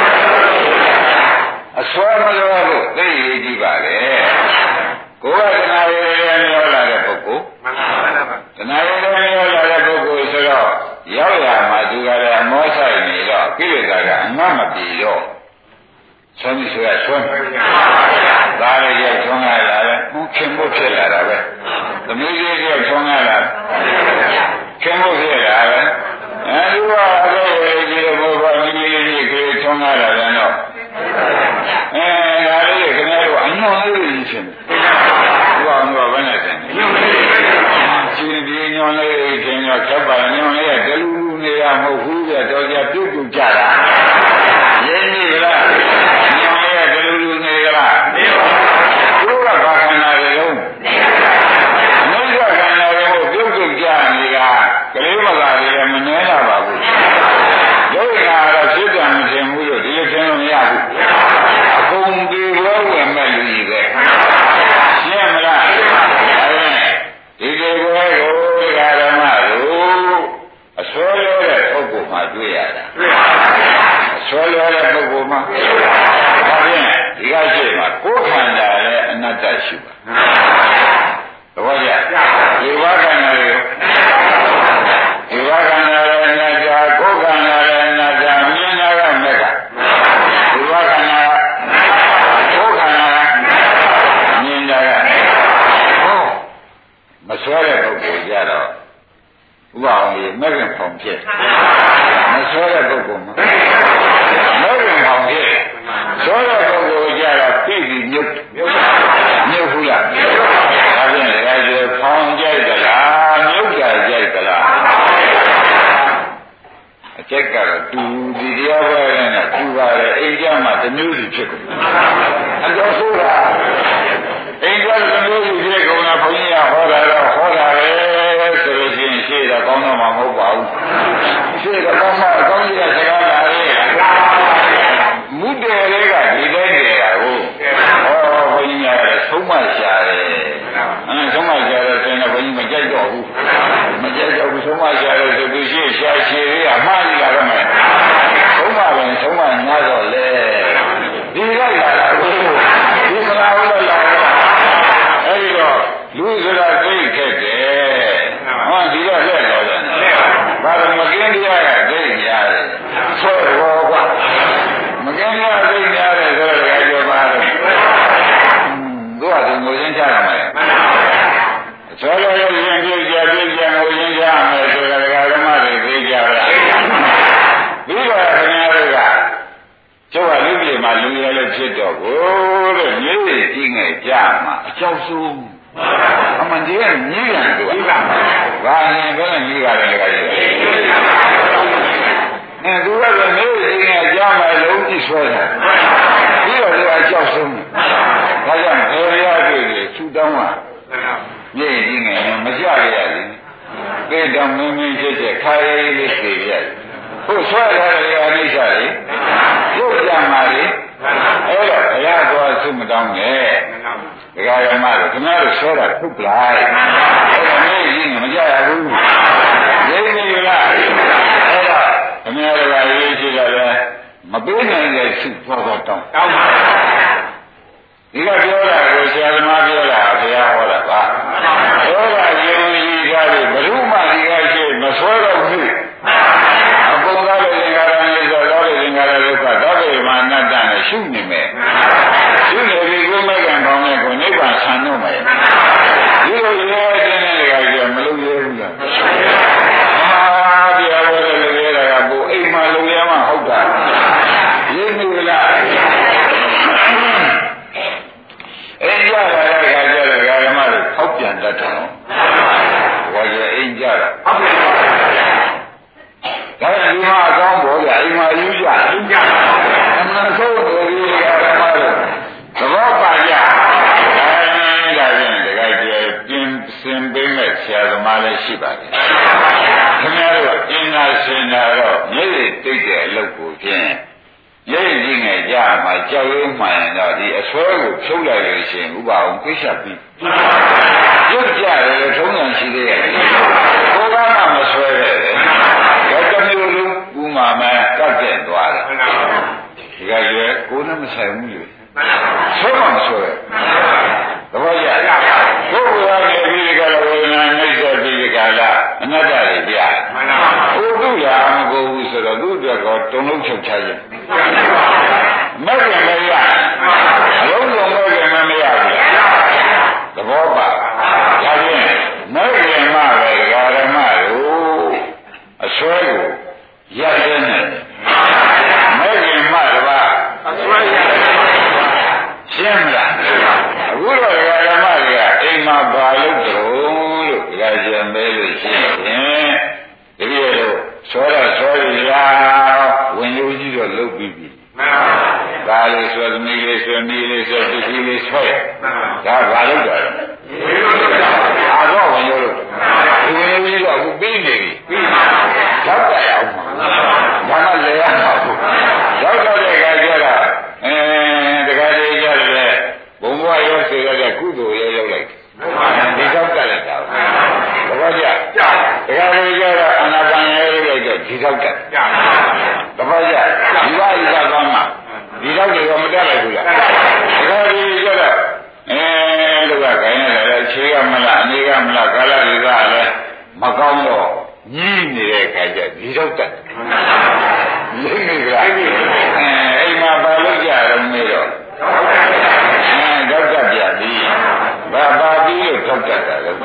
အဆွဲမလွယ်ဘူးသိရေးကြည့်ပါလေကိုယ်ကတဏှာရည်မျောလာတဲ့ပုဂ္ဂိုလ်မှန်ပါပါတဏှာရည်မျောလာတဲ့ပုဂ္ဂိုလ်ဆိုတော့ရောက်ရမှာသူကလည်းအမောဆိုင်နေတော့ကိလေသာကအငတ်မပြေတော့ဆွမ်းဆွဲဆွမ်းဒါလည်းကြောက်ဆွမ်းရတာပဲခင်ဖို့ဖြစ်လာတာပဲသမီးလေးကြောက်ဆွမ်းရတာခင်ဖို့ဖြစ်လာပဲအဲဒီကအသေးကြီးဘုရားမိမိလေးကိုဆွမ်းရတာလည်းတော့ဒါလေးခင်ဗျားတို့အညွန်လေးကြီးရှင်ဘုရားကဘယ်နဲ့တင်ရှင်ဒီညွန်လေးခင်ဗျားချက်ပါညွန်လေးကတလူလူနေရမဟုတ်ဘူးပြတော်ကြပြုတ်ပြုတ်ကြတာရင်းနေကြလားညွန်လေးကတလူလူနေကြလားနေပါဘူးဘုရားဘာခန္ဓာတွေလုံးမိစ္ဆာခန္ဓာတွေကိုပြုတ်ပြုတ်ကြနေတာကလေးမလာတွေမနှဲလာပါဘူးဒုက္ခကတော့ဖြစ်တယ်မထင်ဘူးလို့ဒီလိုထင်လို့မရဘူးအကုန်ဒီဘောဝင်မဲ့လူကြီးပဲရှင်းမလားဒီဒီဘောကိုဓမ္မတို့အစွဲလို့တဲ့ပုဂ္ဂိုလ်မှတွေ့ရတာအစွဲလို့တဲ့ပုဂ္ဂိုလ်မှဒါဖြင့်ဒီကရှိမှာကိုယ်ခန္ဓာလည်းအနတ္တရှိပါသဘောကျဒီဝါခန္ဓာကိုဒီဝါခန္ဓာလည်းအနတ္တကိုယ်ခန္ဓာလည်းအနတ္တမြင်တာကမက်ကဒီဝါခန္ဓာကိုယ်ခန္ဓာမြင်တာကမစွဲတဲ့ပုဂ္ဂိုလ်ကြတော့ဥပအောင်ကြီးမဂ္ဂင်ဖောင်ဖြစ်မစွဲတဲ့ပုဂ္ဂိုလ်မှာမဂ္ဂင်ဖောင်ဖြစ်စွဲတဲ့ပုဂ္ဂိုလ်ကြတော့ပြည့်ပြီးမြုပ်ဘူးလားဒါဖြင့်ဒါကြဖောင်ကြိုက်သလားမြုပ်ကြကြိုက်သလားအကျက်ကတော့တူဒီတရားပဲနဲ့တူပါတယ်အိမ်ကြမှာတမျိုးစီဖြစ်ကုန်အတော်ဆိုးတာအိမ်ကြတမျိုးစီဖြစ်ကုန်တာဘုန်းကြီးကဟောတာတော့ဟောတာပဲဆိုလို့ရှိရင်ရှေ့တော့ကောင်းတော့မှာမဟုတ်ပါဘူးရှေ့တော့ကောင်းတော့ကောင်းကြီးကစကားလာတယ်မူတယ်လေးကဒီတိုင်းနေတာကိုဟောဘုန်းကြီးကလည်းဆုံးမရှာတယ်ဆုံးမရှာတယ်ဆိုရင်ဘုန်းကြီးမကြိုက်တော့ဘူးမကြိုက်တော့ဘူးဆုံးမရှာတယ်ဆိုသူရှေ့ရှာရှည်လေးကမှားကြည့်လာတော့မယ်ဆုံးမပဲဆုံးမညာတော့လေဒီလိုက်လာတာကိုဒီမလာဘူးလားအဲဒီတော့လူဆိုတာသိခဲ့တယ်ဟောဒီတော့လက်တော်တယ်ဘာလို့မကင်းတရားကသိများတယ်ဆွဲရောကွာမကင်းတရားသိများတယ်ဆိုတော့ကြောပါတယ်သူကသူငိုရင်းချရမယ်ဆွဲရောရင်ပြည့်ကြပြည့်ကြငိုရင်းချမယ်ဆိုတာဓမ္မတွေသိကြလားပြီးတော့ခင်ဗျားတို့ကကျုပ်ကလူပြေမှာလူရလည်းဖြစ်တော့ကိုတဲ့မြေကြီးငယ်ကြမှာအကြောက်ဆုံးအမှန်တရားမြည်ရတယ်သူကဘာနဲ့ဘယ်နဲ့မြည်ရတယ်လဲကြည့်သူကလည်းမြေကြီးငယ်ကြမှာလုံးကြည့်ဆွဲတယ်ပြီးတော့သူအကြောက်ဆုံးဒါကြောင့်ဘယ်ရတွေ့လေသူတောင်းတာမြေကြီးငယ်မကြရရလေသေတောင်မင်းမင်းဖြစ်တဲ့ခါရေးလေးသိရတယ်ကိုဆွဲထားတယ်အနိစ္စလေရုပ်ကြမှာလေအဲ့တော့ဘုရားသွားဆုမတောင်းနဲ့ဒကာရမတို့ခင်ဗျားတို့ဆွဲတာထုတ်လိုက်အဲ့ဒါမျိုးကြီးမကြရဘူးရင်းနေလားအဲ့တော့ခင်ဗျားတို့ကရေးရှိတယ်လေမပေးနိုင်တဲ့ဆုသွားတော့တောင်းပါဒီကပြောတာကိုဆရာသမားပြောတာဘုရားဟောတာပါပြောတာယုံကြည်ကြတယ်ဘယ်သူမှဒီကရှိမဆွဲတော့ဘူးအကုန်သားတဲ့သင်္ကာရနဲ့ဆိုတော့တဲ့သင်္ကာရဒုက္ခသောတေမအနတ္တနဲ့ရှုနေမယ်ရှုနေပြီးကိုယ်မဲ့ကံကောင်းတဲ့ကိုနိဗ္ဗာန်ဆံတော့မယ်ဒီလိုရဲတဲ့နဲ့တကယ်ကြမလုပ်ရဘူးလားတရားဝဲလို့ရဲတာကကိုအိမ်မှာလုံရမှဟုတ်တာရင်းနေလားအိမ်ကြတာကကြတဲ့ပြန်တတ်တယ်နော်ဘာကြအိမ်ကြတော့ဒါကဒီမှာအကောင်းပေါ်ကြအိမ်မှာယူကြအမှန်ဆုံးတော်ကြီးကဓမ္မလို့သဘောပါကြဒါဖြင့်တကယ်ပြင်ဆင်ပေးမဲ့ဆရာသမားလည်းရှိပါတယ်ခင်ဗျားတို့အင်းသာစင်တာတော့မျက်ရည်တိတ်တဲ့အလုပ်ကိုဖြင့်ရိပ်ကြီးငယ်ကြမှာကြောက်ရွံ့မှန်တော့ဒီအစွဲကိုဖြုတ်လိုက်လို့ရှိရင်ဥပအောင်ပြိရှပြီးပြုတ်ကြတယ်ထုံးစံရှိသေးရဲ့ကိုယ်ကမှမဆွဲတဲ့ဒါတမျိုးလုံးဥမာမဲ့ကတ်ကျက်သွားတယ်ဒီကကျဲကိုယ်နဲ့မဆိုင်ဘူးလေဆွဲမှမဆွဲသဘောကျကိုယ်ကနေပြီးဒီကရဝေဒနာနှိစ္စပြီးဒီကလာအနတ္တတွေပြဟုတ်သူ့ရာမကိုဘူးဆိုတော့သူ့အတွက်ကောတုံလုံးချုပ်ချရင်မက်ခင်မရအလုံးစုံမက်ခင်မရဘူးသဘောပါဒါဖြင့်မက်ခင်မှပဲဒကာဓမ္မတို့အစွဲကိုရပ်တဲ့နဲ့မက်ခင်မှတပါအစွဲရပ်ရှင်းမလားအခုတော့ဒကာဓမ္မတွေကအိမ်မှာဘာလို့တုံးလို့ဒကာကျန်မဲလို့ရှိရင်ဒီလိုလို့ဆွဲတော့ဆွဲရဝင်ယူကြီးတော့လုတ်ပြီးပြီဒါလေးဆွဲသမီးလေးဆွဲမိလေးဆွဲပစ္စည်းလေးဆွဲဒါဘာလို့ကြလဲအားတော့ဝင်ယူလို့ဒီဝင်ယူကြီးတော့အခုပြီးနေပြီရောက်ကြရအောင်ဒါမှလည်းရမှာဘူးရောက်တော့တဲ့အခါကျတော့တခါတည်းကြတယ်ဘုံဘဝရောက်စေရတဲ့ကုသိုလ်ရဲ့ရောက်လိုက်ဒီတော့ကြလိုက်တာဘာကြတခါတည်းကျတော့အနာပန်ရဲ့လိုက်တော့ဒီတော့ကြတပည့်ကြဒီပါးဒီပါးကောင်းမှာဒီတော့တွေကမတက်လိုက်ဘူးလားတခါတည်းကျတော့လူကခိုင်းရတယ်ခြေကမလားအနေကမလားကာလတွေကလည်းမကောင်းတော့ကြီးနေတဲ့ခါကျဒီတော့တက်လိမ့်နေကြအိမ်မှာဘာလို့ကြရမလဲတော့တော့တက်ပြပြီဘာပြီးလို့တော့တက်တာလဲဒါ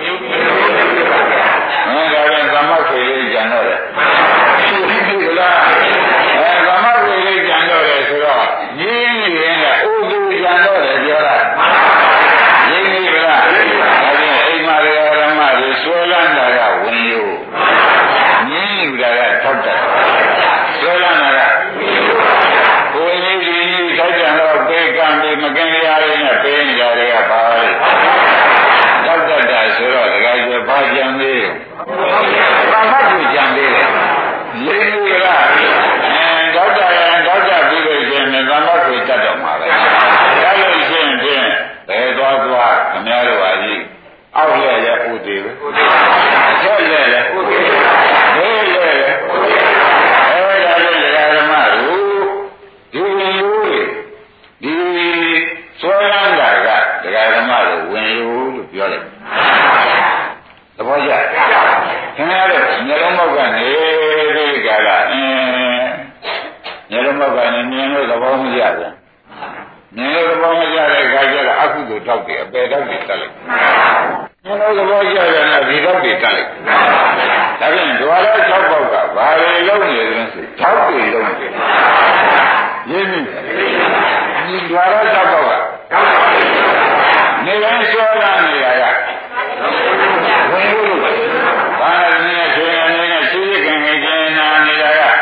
ပြန်သမတ်ခွေလေးကြံတော့တယ်ရှိပြီလားသမတ်ခွေလေးကြံတော့တယ်ဆိုတော့ရင်းရင်ကဥဒူကြံတော့တယ်ပြောတာရင်းပြီလားဒါပြန်အိမ်မှာဓမ္မတွေဆွဲလန်းတာကဝင်ယူရင်းယူတာကထောက်တက်ဆွဲလန်းတာကကိုယ်ကြီးကြီးထောက်ကြတော့ပေကံပေမကင်ရရနဲ့ပေးနေကြတယ်ကပါလေထောက်တက်တာဆိုတော့တကယ်ကျဘာကြံသေးဘာမှသူကြံသေးတယ်လိမ့်လို့လားထောက်တက်ပြီးလို့ရှိရင်သမတ်ကိုတတ်တော့မှာပဲဒါလို့ရှိရင်ဖြင့်ဘယ်သွားခင်ဗျားတို့ဟာကြီးအောက်လဲလဲဥသေးပဲအထက်လဲလဲဥသေးဘေးလဲလဲဥသေးဒါလည်းဓမ္မတို့ဒီဝင်ယူဒီဆွဲလန်းတာကဓမ္မတို့ဝင်ယူလို့ပြောတယ်သဘောကျခင်ဗျားတို့မျက်လုံးပေါက်ကနေဒီကလာမျက်လုံးပေါက်ကနေမြင်လို့သဘောမကျဘူးမြင်လို့သဘောမကျတဲ့အခါကျတော့အကုသိုလ်တောက်တယ်အပယ်တောက်တယ်တက်လိုက်မြင်လို့သဘောကျတယ်နဲ့ဒီတောက်တယ်တက်လိုက်ဒါဖြင့်ဒွါရ6ပေါက်ကဘာတွေလုံးနေသလဲဆို6တွေလုံးနေရင်းပြီဒီဒွါရ6ပေါက်ကနေတိုင်းဆွဲလာနေတာကဝင်လို့ဘာနဲ့ဆွေးနေနေရှိရှိခင်ခင်ကျင်းနာနေတာက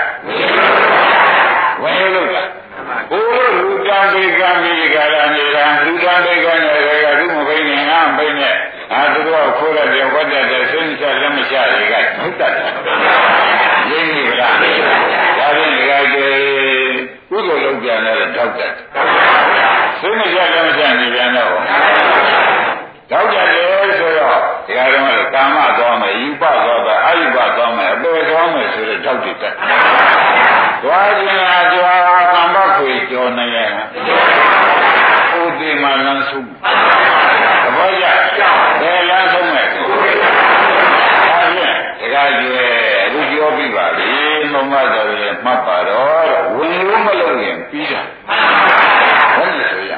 ဝင်လို့လားဘိုးလူတန်ပေကံမိကရာနေတာလူတန်ပေကံတွေကသူမဘိနေငါဘိနေသူတို့ခိုးတဲ့ဝတ်တဲ့ဆွေးချက်လက်မချတွေကထုတ်တတ်တယ်ရင်းနေလားဒါဖြင့်ဒီကကျေကုသိုလ်လုပ်ကြတယ်ထောက်တတ်ဆွေးမချက်လက်မချနေပြန်တော့ထောက်တတ်တယ်ဆိုတော့ဒီကရုံးကကာမသွားမယ်ယူပသွားမယ်အယူပသွားမယ်အပေသွားမယ်ဆိုတော့ထောက်တတ်သွားခြင်းလားကြွားကံဘခွေကျော်နေရတာဥတိမလန်းစုသဘောကျဘယ်လန်းဆုံးမဲ့ဒါဖြင့်တခါကျွဲအခုပြောပြီးပါပြီမမတော်ရဲ့မှတ်ပါတော့ဝင်လို့မလို့ရင်ပြီးတာဟုတ်ပြီဆိုရ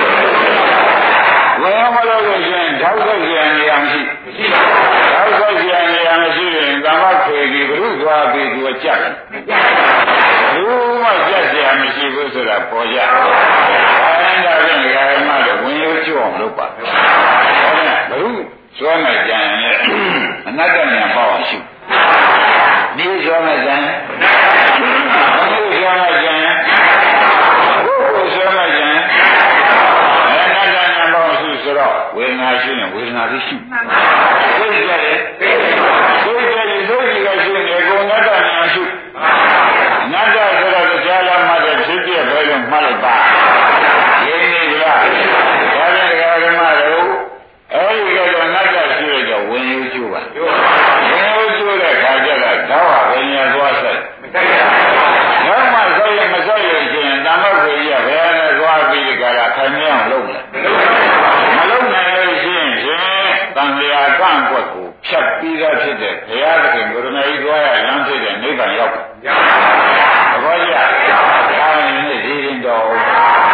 ဝင်မလို့လို့ရှင်ဓာတ်ဆက်ရနေရမရှိဓာတ်ဆက်ရနေရမရှိရင်ကမ္မခွေကြီးဘုရုသွားပြီးသူကြက်တယ်ဘူးမှကြက်เสียမရှိဘူးဆိုတာပေါ်ကြ။ဒါနဲ့ဒါဖြင့်ဓမ္မတွေဝင်လို့ကျွအောင်လုပ်ပါ။ဒါနဲ့စွဲမဲ့ကြရင်လည်းအနတ္တဉာဏ်ပေါ့အောင်ရှုနေစွဲမဲ့ကြရင်နေစွဲမဲ့ကြရင်ကိုယ်စွဲမဲ့ကြရင်အနတ္တဉာဏ်ပေါ့အောင်ရှုဆိုတော့ဝေဒနာရှုရင်ဝေဒနာလေးရှုသိကြတယ်သိကြတယ်သိကြတယ်ရှုရင်ကိုယ်အနတ္တဉာဏ်ရှုအနတ္တဆိုတော့ကြားလာမှတဲ့ဖြစ်ပြပဲလို့မှတ်လိုက်ပါရင်းနေကြလားဒါပြန်တရားဓမ္မတို့အဲဒီကတော့အနတ္တရှိရတော့ဝင်ယူကျိုးပါဝင်ယူကျိုးတဲ့ခါကျတော့တော့ဘယ်ညာသွားဆိုင်တော့မှဆိုရင်မဆိုရင်ရှင်တမ္မခွေကြီးကဘယ်နဲ့သွားပြီးဒီကရာခိုင်မြောင်လုပ်လဲမလုပ်နိုင်လို့ရှိရင်တန်လျာကန့်ကွက်ကိုဖြတ်ပြီးသားဖြစ်တဲ့ဘုရားသခင်ကိုရမကြီးသွားရလမ်းဖြစ်တဲ့နိဗ္ဗာန်ရောက်ပါသဘောကျဒါရင်ဒီရင်တော်